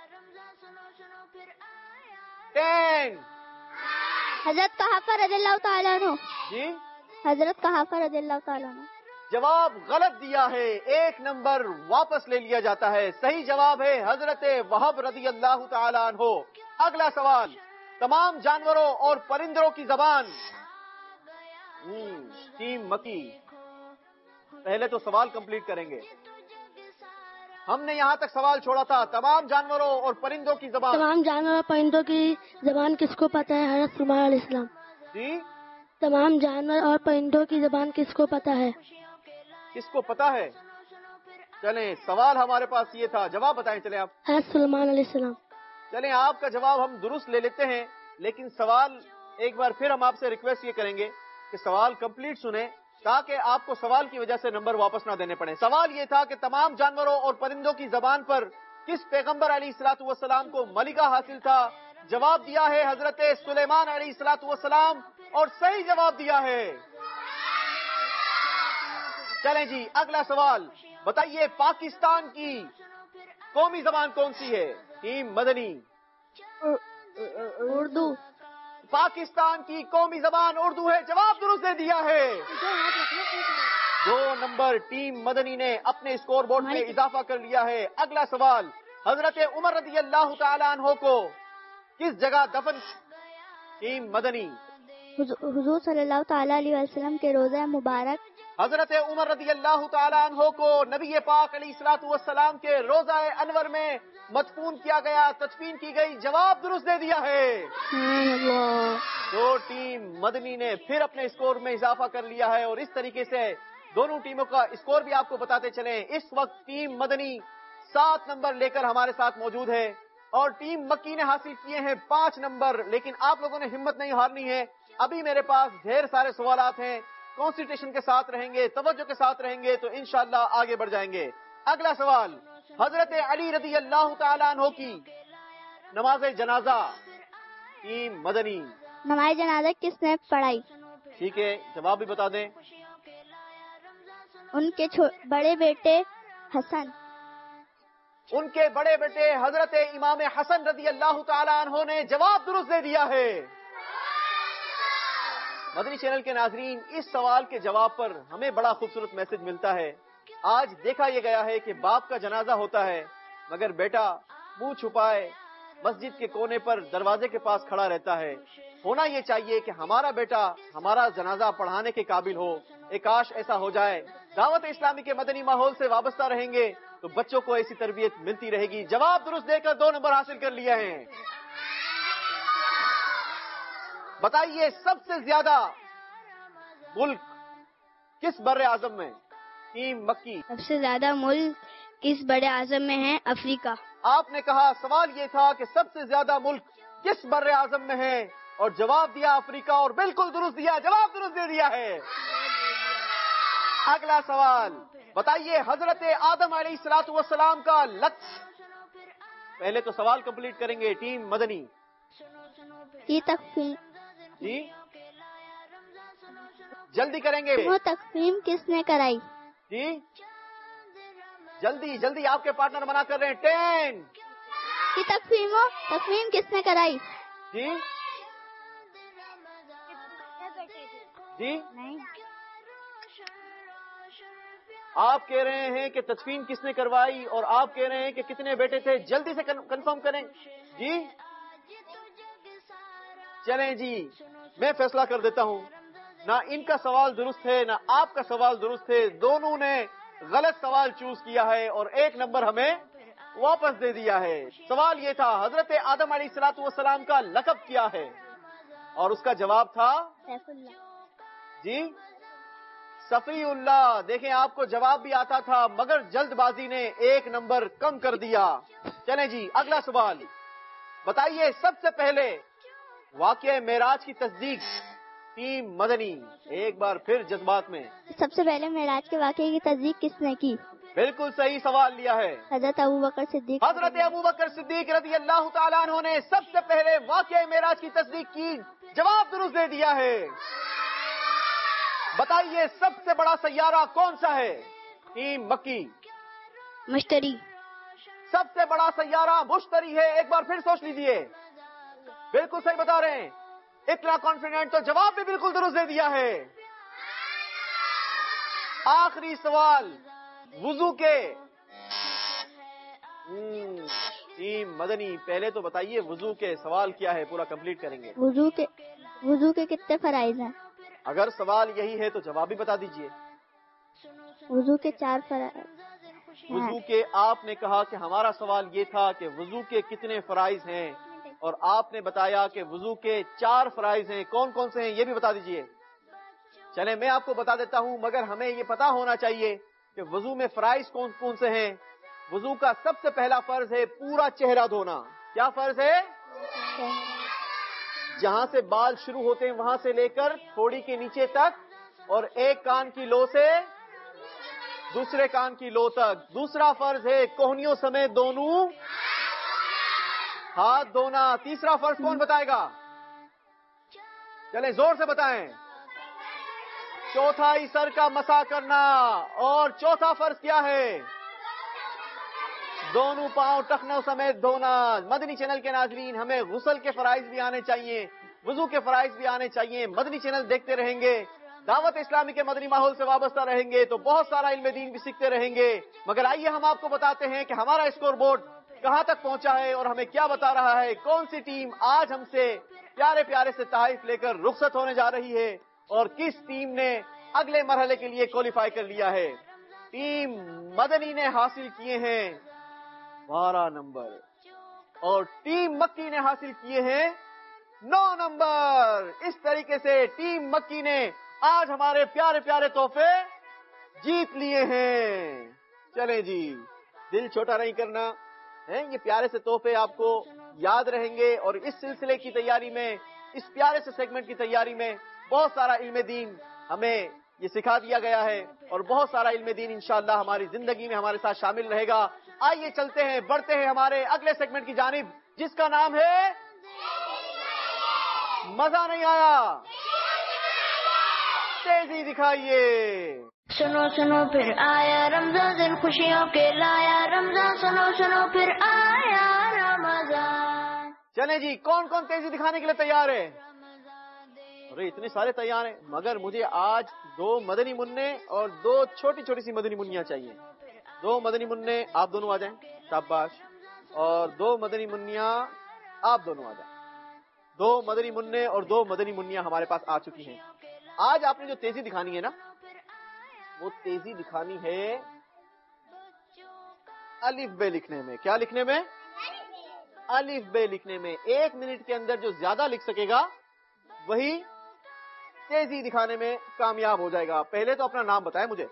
ٹین. حضرت قحافہ رضی اللہ تعالیٰ عنہ. جی حضرت قحافہ رضی اللہ تعالیٰ عنہ. جواب غلط دیا ہے. ایک نمبر واپس لے لیا جاتا ہے. صحیح جواب ہے حضرت وہب رضی اللہ تعالی عنہ. اگلا سوال. تمام جانوروں اور پرندوں کی زبان. ٹیم مکی پہلے تو سوال کمپلیٹ کریں گے. ہم نے یہاں تک سوال چھوڑا تھا تمام جانوروں اور پرندوں کی زبان. تمام جانور اور پرندوں کی زبان کس کو پتہ ہے؟ حضرت سلیمان علیہ السلام. جی تمام جانور اور پرندوں کی زبان کس کو پتہ ہے؟ کس کو پتا ہے؟ چلیں سوال ہمارے پاس یہ تھا. جواب بتائیں. چلیں آپ. حضرت سلیمان علیہ السلام. چلیں آپ کا جواب ہم درست لے لیتے ہیں لیکن سوال ایک بار پھر ہم آپ سے ریکویسٹ یہ کریں گے کہ سوال کمپلیٹ سنیں تاکہ آپ کو سوال کی وجہ سے نمبر واپس نہ دینے پڑے. سوال یہ تھا کہ تمام جانوروں اور پرندوں کی زبان پر کس پیغمبر علیہ الصلوۃ والسلام کو ملکہ حاصل تھا؟ جواب دیا ہے حضرت سلیمان علیہ الصلوۃ والسلام اور صحیح جواب دیا ہے. چلیں جی اگلا سوال. بتائیے پاکستان کی قومی زبان کون سی ہے؟ ٹیم مدنی. اردو. پاکستان کی قومی زبان اردو ہے. جواب درست دے دیا ہے. دو نمبر ٹیم مدنی نے اپنے اسکور بورڈ میں اضافہ کر لیا ہے. اگلا سوال. حضرت عمر رضی اللہ تعالی عنہ کو کس جگہ دفن؟ ٹیم مدنی. حضور صلی اللہ تعالیٰ علیہ وسلم کے روزہ مبارک. حضرت عمر رضی اللہ تعالی عنہ کو نبی پاک علیہ الصلوۃ والسلام کے روزہ انور میں مدفون کیا گیا، تدفین کی گئی. جواب درست دے دیا ہے. دو ٹیم مدنی نے پھر اپنے اسکور میں اضافہ کر لیا ہے اور اس طریقے سے دونوں ٹیموں کا اسکور بھی آپ کو بتاتے چلیں. اس وقت ٹیم مدنی سات نمبر لے کر ہمارے ساتھ موجود ہے اور ٹیم مکی نے حاصل کیے ہیں پانچ نمبر. لیکن آپ لوگوں نے ہمت نہیں ہارنی ہے. ابھی میرے پاس ڈھیر سارے سوالات ہیں. کانسنٹریشن کے ساتھ رہیں گے، توجہ کے ساتھ رہیں گے تو انشاءاللہ آگے بڑھ جائیں گے. اگلا سوال. حضرت علی رضی اللہ تعالی عنہ کی نماز جنازہ. ٹیم مدنی. نماز جنازہ کس نے پڑھائی؟ ٹھیک ہے جواب بھی بتا دیں. ان کے بڑے بیٹے حسن. ان کے بڑے بیٹے حضرت امام حسن رضی اللہ تعالی عنہ نے. جواب درست دے دیا ہے. مدنی چینل کے ناظرین اس سوال کے جواب پر ہمیں بڑا خوبصورت میسج ملتا ہے. آج دیکھا یہ گیا ہے کہ باپ کا جنازہ ہوتا ہے مگر بیٹا منہ چھپائے مسجد کے کونے پر دروازے کے پاس کھڑا رہتا ہے. ہونا یہ چاہیے کہ ہمارا بیٹا ہمارا جنازہ پڑھانے کے قابل ہو. ایک کاش ایسا ہو جائے. دعوت اسلامی کے مدنی ماحول سے وابستہ رہیں گے تو بچوں کو ایسی تربیت ملتی رہے گی. جواب درست دے کر دو نمبر حاصل کر لیے ہیں. بتائیے سب سے زیادہ ملک کس بر اعظم میں؟ ٹیم مکی. سب سے زیادہ ملک کس بڑے اعظم میں ہے؟ افریقہ. آپ نے کہا سوال یہ تھا کہ سب سے زیادہ ملک کس بر اعظم میں ہے اور جواب دیا افریقہ اور بالکل درست دیا. جواب درست دے دیا ہے. اگلا سوال. بتائیے حضرت آدم علیہ الصلوۃ والسلام کا لقب. پہلے تو سوال کمپلیٹ کریں گے. ٹیم مدنی. یہ تقسیم جی جلدی کریں گے. وہ تقسیم کس نے کرائی؟ جی جلدی جلدی آپ کے پارٹنر منع کر رہے ہیں. ٹین. یہ تقسیم ہو تقسیم کس نے کرائی؟ جی جی آپ کہہ رہے ہیں کہ تدفین کس نے کروائی اور آپ کہہ رہے ہیں کہ کتنے بیٹے تھے. جلدی سے کنفرم کریں. جی چلیں جی میں فیصلہ کر دیتا ہوں. نہ ان کا سوال درست ہے نہ آپ کا سوال درست ہے. دونوں نے غلط سوال چوز کیا ہے اور ایک نمبر ہمیں واپس دے دیا ہے. سوال یہ تھا حضرت آدم علیہ الصلوۃ والسلام کا لقب کیا ہے اور اس کا جواب تھا جی صفی اللہ. دیکھیں آپ کو جواب بھی آتا تھا مگر جلد بازی نے ایک نمبر کم کر دیا. چلیں جی اگلا سوال. بتائیے سب سے پہلے واقعہ معراج کی تصدیق ٹیم مدنی ایک بار پھر جذبات میں. سب سے پہلے معراج کے واقعے کی تصدیق کس نے کی؟ بالکل صحیح سوال لیا ہے. حضرت ابوبکر صدیق. حضرت ابوبکر صدیق رضی اللہ تعالیٰ عنہ نے سب سے پہلے واقعہ معراج کی تصدیق کی. جواب درست دے دیا ہے. بتائیے سب سے بڑا سیارہ کون سا ہے؟ ٹیم مکی. مشتری. سب سے بڑا سیارہ مشتری ہے. ایک بار پھر سوچ لیجئے. بالکل صحیح بتا رہے ہیں. اتنا کانفیڈنٹ تو جواب بھی بالکل درست دے دیا ہے. آخری سوال وضو کے. ٹیم مدنی پہلے تو بتائیے وضو کے سوال کیا ہے، پورا کمپلیٹ کریں گے. وضو کے وضو کے کتنے فرائض ہیں؟ اگر سوال یہی ہے تو جواب بھی بتا دیجئے. وضو کے چار فرائض. وضو کے آپ نے کہا کہ ہمارا سوال یہ تھا کہ وضو کے کتنے فرائض ہیں، اور آپ نے بتایا کہ وضو کے چار فرائض ہیں. کون کون سے ہیں یہ بھی بتا دیجئے. چلیں میں آپ کو بتا دیتا ہوں، مگر ہمیں یہ پتا ہونا چاہیے کہ وضو میں فرائض کون کون سے ہیں. وضو کا سب سے پہلا فرض ہے پورا چہرہ دھونا. کیا فرض ہے؟ جہاں سے بال شروع ہوتے ہیں وہاں سے لے کر تھوڑی کے نیچے تک، اور ایک کان کی لو سے دوسرے کان کی لو تک. دوسرا فرض ہے کوہنیوں سمیت دونوں ہاتھ دھونا. تیسرا فرض کون بتائے گا؟ چلیں زور سے بتائیں. چوتھائی سر کا مسح کرنا. اور چوتھا فرض کیا ہے؟ دونوں پاؤں ٹخنوں سمیت دھونا. مدنی چینل کے ناظرین، ہمیں غسل کے فرائض بھی آنے چاہیے، وضو کے فرائض بھی آنے چاہیے. مدنی چینل دیکھتے رہیں گے، دعوت اسلامی کے مدنی ماحول سے وابستہ رہیں گے تو بہت سارا علم دین بھی سیکھتے رہیں گے. مگر آئیے ہم آپ کو بتاتے ہیں کہ ہمارا اسکور بورڈ کہاں تک پہنچا ہے اور ہمیں کیا بتا رہا ہے. کون سی ٹیم آج ہم سے پیارے پیارے سے تحائف لے کر رخصت ہونے جا رہی ہے، اور کس ٹیم نے اگلے مرحلے کے لیے کوالیفائی کر لیا ہے. ٹیم مدنی نے حاصل کیے ہیں بارہ نمبر، اور ٹیم مکی نے حاصل کیے ہیں نو نمبر. اس طریقے سے ٹیم مکی نے آج ہمارے پیارے پیارے تحفے جیت لیے ہیں. چلیں جی، دل چھوٹا نہیں کرنا ہے. یہ پیارے سے تحفے آپ کو یاد رہیں گے، اور اس سلسلے کی تیاری میں، اس پیارے سے سیگمنٹ کی تیاری میں بہت سارا علم دین ہمیں یہ سکھا دیا گیا ہے، اور بہت سارا علم دین انشاءاللہ ہماری زندگی میں ہمارے ساتھ شامل رہے گا. آئیے چلتے ہیں، بڑھتے ہیں ہمارے اگلے سیگمنٹ کی جانب، جس کا نام ہے مزہ نہیں آیا تیزی دکھائیے. سنو سنو پھر آیا رمضان، دن خوشیوں کے لایا رمضان. سنو سنو پھر آیا رمضان. چلیں جی، کون کون تیزی دکھانے کے لیے تیار ہے؟ ارے اتنے سارے تیار ہیں، مگر مجھے آج دو مدنی منع اور دو چھوٹی چھوٹی سی مدنی منیاں چاہیے. دو مدنی منع آپ دونوں آ جائیں، شاباش. اور دو مدنی منیاں آپ دونوں آ جائیں. دو مدنی منع اور دو مدنی منیاں ہمارے پاس آ چکی ہیں. آج آپ نے جو تیزی دکھانی ہے نا، وہ تیزی دکھانی ہے الف بے لکھنے میں. کیا لکھنے میں؟ الف بے لکھنے میں. ایک منٹ کے اندر جو زیادہ لکھ سکے گا وہی تیزی دکھانے میں کامیاب ہو جائے گا. پہلے تو اپنا نام بتائیں مجھے،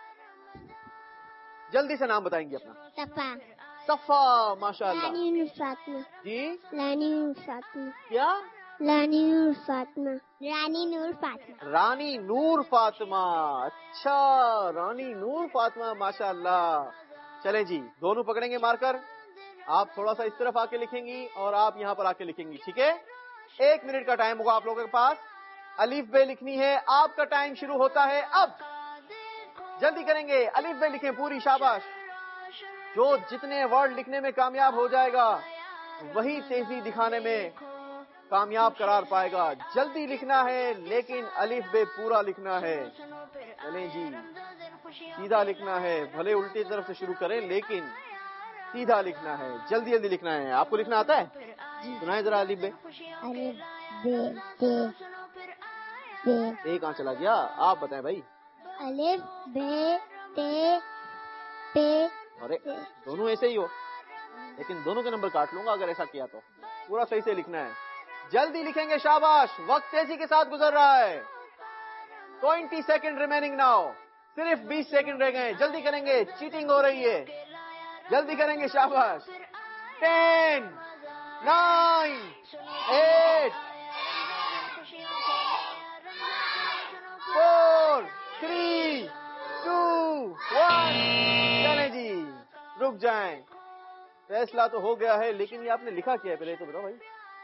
جلدی سے نام بتائیں گے اپنا. صفا. صفا، ماشاء اللہ. رانی نور فاطمہ. جی رانی نور فاطمہ. کیا؟ رانی نور فاطمہ. رانی نور فاطمہ. رانی نور فاطمہ. اچھا، رانی نور فاطمہ، ماشاء اللہ. چلیں جی، دونوں پکڑیں گے مارکر. آپ تھوڑا سا اس طرف آ کے لکھیں گی اور آپ یہاں پر آ کے لکھیں گی، ٹھیک ہے؟ ایک منٹ کا ٹائم ہوگا آپ لوگوں کے پاس. الف بے لکھنی ہے. آپ کا ٹائم شروع ہوتا ہے اب. جلدی کریں گے، الف بے لکھیں پوری، شاباش. جو جتنے ورڈ لکھنے میں کامیاب ہو جائے گا وہی تیزی دکھانے میں کامیاب قرار پائے گا. جلدی لکھنا ہے لیکن الف بے پورا لکھنا ہے. چلیں جی، سیدھا لکھنا ہے. بھلے الٹی طرف سے شروع کریں لیکن سیدھا لکھنا ہے. جلدی جلدی لکھنا ہے. آپ کو لکھنا آتا ہے؟ سنائیں ذرا الف بے. الف بے تے تے. ایک کہاں چلا گیا؟ آپ بتائیں بھائی. الف بے تے تے. ارے دونوں ایسے ہی ہو، لیکن دونوں کے نمبر کاٹ لوں گا اگر ایسا کیا تو. پورا صحیح سے لکھنا ہے. جلدی لکھیں گے، شاباش. وقت تیزی کے ساتھ گزر رہا ہے. Twenty second remaining now. صرف بیس سیکنڈ رہ گئے. جلدی کریں گے، چیٹنگ ہو رہی ہے. جلدی کریں گے، شاباش. Ten, nine, eight, three two one. چلیں جی رک جائیں. فیصلہ تو ہو گیا ہے لیکن یہ آپ نے لکھا کیا ہے پہلے تو بتاؤ بھائی.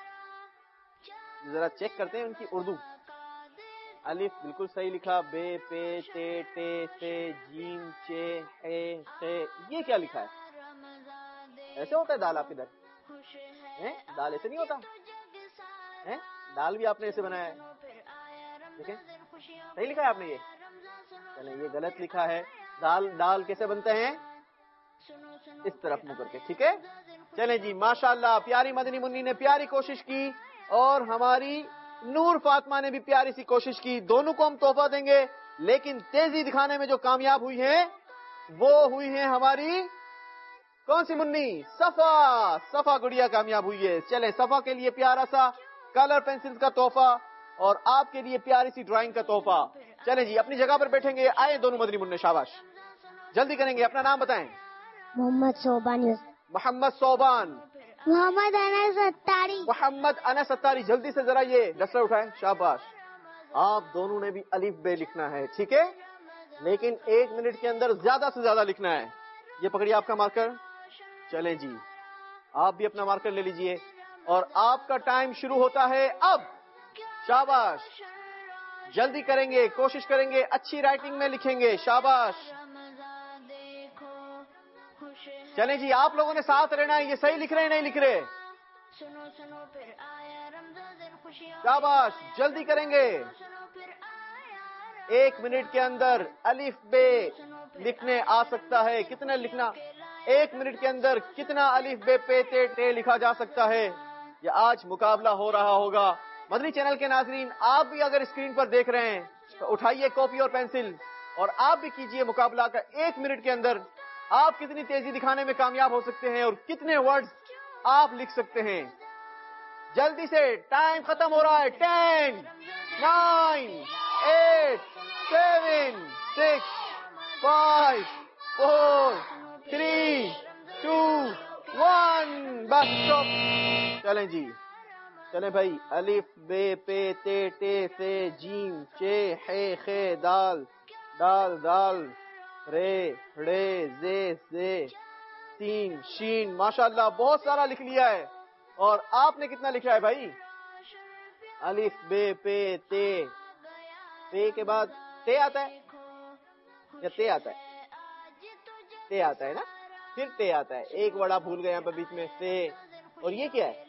ذرا چیک کرتے ہیں ان کی اردو. الف بالکل صحیح لکھا. بے پے تے ٹے سے جیم چے ہے خے. یہ کیا لکھا ہے؟ ایسے ہوتا ہے دال آپ ادھر؟ دال ایسے نہیں ہوتا. دال بھی آپ نے ایسے بنایا ہے. دیکھیں صحیح لکھا ہے آپ نے. یہ چلیں یہ غلط لکھا ہے. دال دال کیسے بنتے ہیں؟ اس طرف منہ کر کے. ٹھیک ہے چلیں جی ماشاءاللہ. پیاری مدنی منی نے پیاری کوشش کی اور ہماری نور فاطمہ نے بھی پیاری سی کوشش کی. دونوں کو ہم تحفہ دیں گے لیکن تیزی دکھانے میں جو کامیاب ہوئی ہیں وہ ہوئی ہیں ہماری کون سی منی؟ صفا. صفا گڑیا کامیاب ہوئی ہے. چلیں صفا کے لیے پیارا سا کلر پینسل کا تحفہ اور آپ کے لیے پیاری سی ڈرائنگ کا تحفہ. چلیں جی اپنی جگہ پر بیٹھیں گے. آئے دونوں مدنی منع. شاباش جلدی کریں گے. اپنا نام بتائیں. محمد صوبان. محمد صوبان. محمد انس ستاری. محمد انس ستاری. جلدی سے ذرا یہ ڈسٹر اٹھائیں. شاباش. آپ دونوں نے بھی الف بے لکھنا ہے. ٹھیک ہے لیکن ایک منٹ کے اندر زیادہ سے زیادہ لکھنا ہے. یہ پکڑیے آپ کا مارکر. چلیں جی آپ بھی اپنا مارکر لے لیجئے اور آپ کا ٹائم شروع ہوتا ہے اب. شاباش جلدی کریں گے. کوشش کریں گے اچھی رائٹنگ میں لکھیں گے. شاباش. چلیں جی آپ لوگوں نے ساتھ رہنا ہے. یہ صحیح لکھ رہے ہیں نہیں لکھ رہے؟ شاباش جلدی کریں گے. ایک منٹ کے اندر الف بے لکھنے آ سکتا ہے. کتنا لکھنا ایک منٹ کے اندر کتنا الف بے پے تے ٹے لکھا جا سکتا ہے؟ یہ آج مقابلہ ہو رہا ہوگا. مدنی چینل کے ناظرین آپ بھی اگر اسکرین پر دیکھ رہے ہیں تو اٹھائیے کاپی اور پینسل اور آپ بھی کیجئے مقابلہ کا. ایک منٹ کے اندر آپ کتنی تیزی دکھانے میں کامیاب ہو سکتے ہیں اور کتنے ورڈز آپ لکھ سکتے ہیں. جلدی سے ٹائم ختم ہو رہا ہے. Ten nine eight seven six five four three two one. بس اسٹاپ. چلیں جی چلیں بھائی. الف بے پے تے ٹے سے جیم چے ہے خے دال دال دال رے رے زے زے تین شین. ماشاءاللہ بہت سارا لکھ لیا ہے. اور آپ نے کتنا لکھا ہے بھائی؟ الف بے پے تے. تے کے بعد تے آتا ہے یا تے آتا ہے؟ تے آتا ہے نا. پھر تے آتا ہے. ایک ورڈ آپ بھول گئے یہاں پہ بیچ میں. تے. اور یہ کیا ہے؟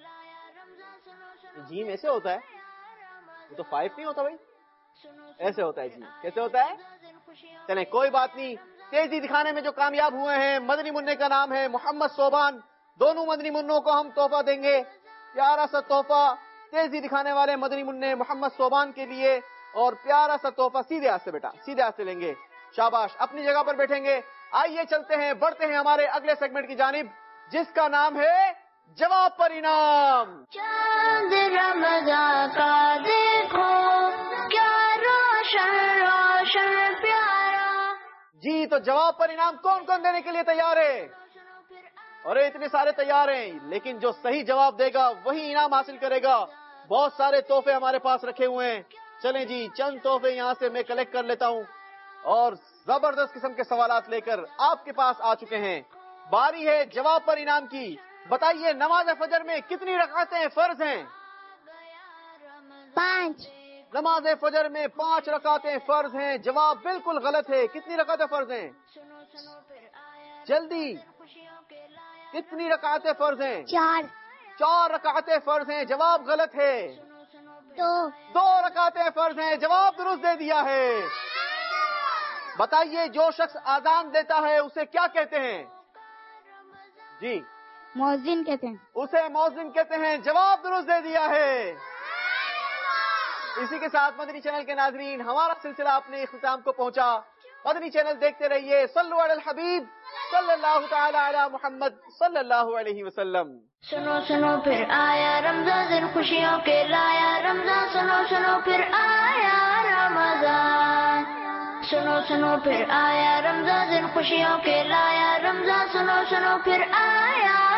جیم ایسے ہوتا ہے. یہ تو فائیو نہیں ہوتا بھائی. ایسے ہوتا ہے. جیم کیسے ہوتا ہے؟ چلیں کوئی بات نہیں. تیزی دکھانے میں جو کامیاب ہوئے ہیں مدنی منع کا نام ہے محمد صوبان. دونوں مدنی منوں کو ہم تحفہ دیں گے. پیارا سا تحفہ تیزی دکھانے والے مدنی منع محمد صوبان کے لیے اور پیارا سا تحفہ سیدھے ہاتھ سے بیٹا سیدھے ہاتھ سے لیں گے. شاباش اپنی جگہ پر بیٹھیں گے. آئیے چلتے ہیں بڑھتے ہیں ہمارے اگلے سیگمنٹ کی جانب جس کا نام ہے جواب پر انعام. چاند رمضان کا دیکھو کیا روشن روشن پیارا. جی تو جواب پر انعام کون کون دینے کے لیے تیار ہے؟ اور اتنے سارے تیار ہیں لیکن جو صحیح جواب دے گا وہی انعام حاصل کرے گا. بہت سارے تحفے ہمارے پاس رکھے ہوئے ہیں. چلیں جی چند تحفے یہاں سے میں کلیکٹ کر لیتا ہوں اور زبردست قسم کے سوالات لے کر آپ کے پاس آ چکے ہیں. باری ہے جواب پر انعام کی. بتائیے نماز فجر میں کتنی رکعتیں فرض ہیں؟ پانچ. نماز فجر میں پانچ رکعتیں فرض ہیں. جواب بالکل غلط ہے. کتنی رکعتیں فرض ہیں؟ جلدی. کتنی رکعتیں فرض ہیں؟ چار. چار رکعتیں فرض ہیں. جواب غلط ہے. دو. دو رکعتیں فرض ہیں. جواب درست دے دیا ہے. بتائیے جو شخص آذان دیتا ہے اسے کیا کہتے ہیں؟ جی مؤذن کہتے ہیں. اسے مؤذن کہتے ہیں. جواب درست دے دیا ہے. اسی کے ساتھ مدنی چینل کے ناظرین ہمارا سلسلہ اپنے اختتام کو پہنچا. مدنی چینل دیکھتے رہیے. صلو علی الحبیب صلی اللہ تعالی علی محمد صلی اللہ علیہ وسلم. سنو سنو پھر آیا رمضان دن خوشیوں کے لایا رمضان. سنو سنو پھر آیا رمضان. سنو سنو پھر آیا رمضان دن خوشیوں کے لایا رمضان. سنو سنو پھر آیا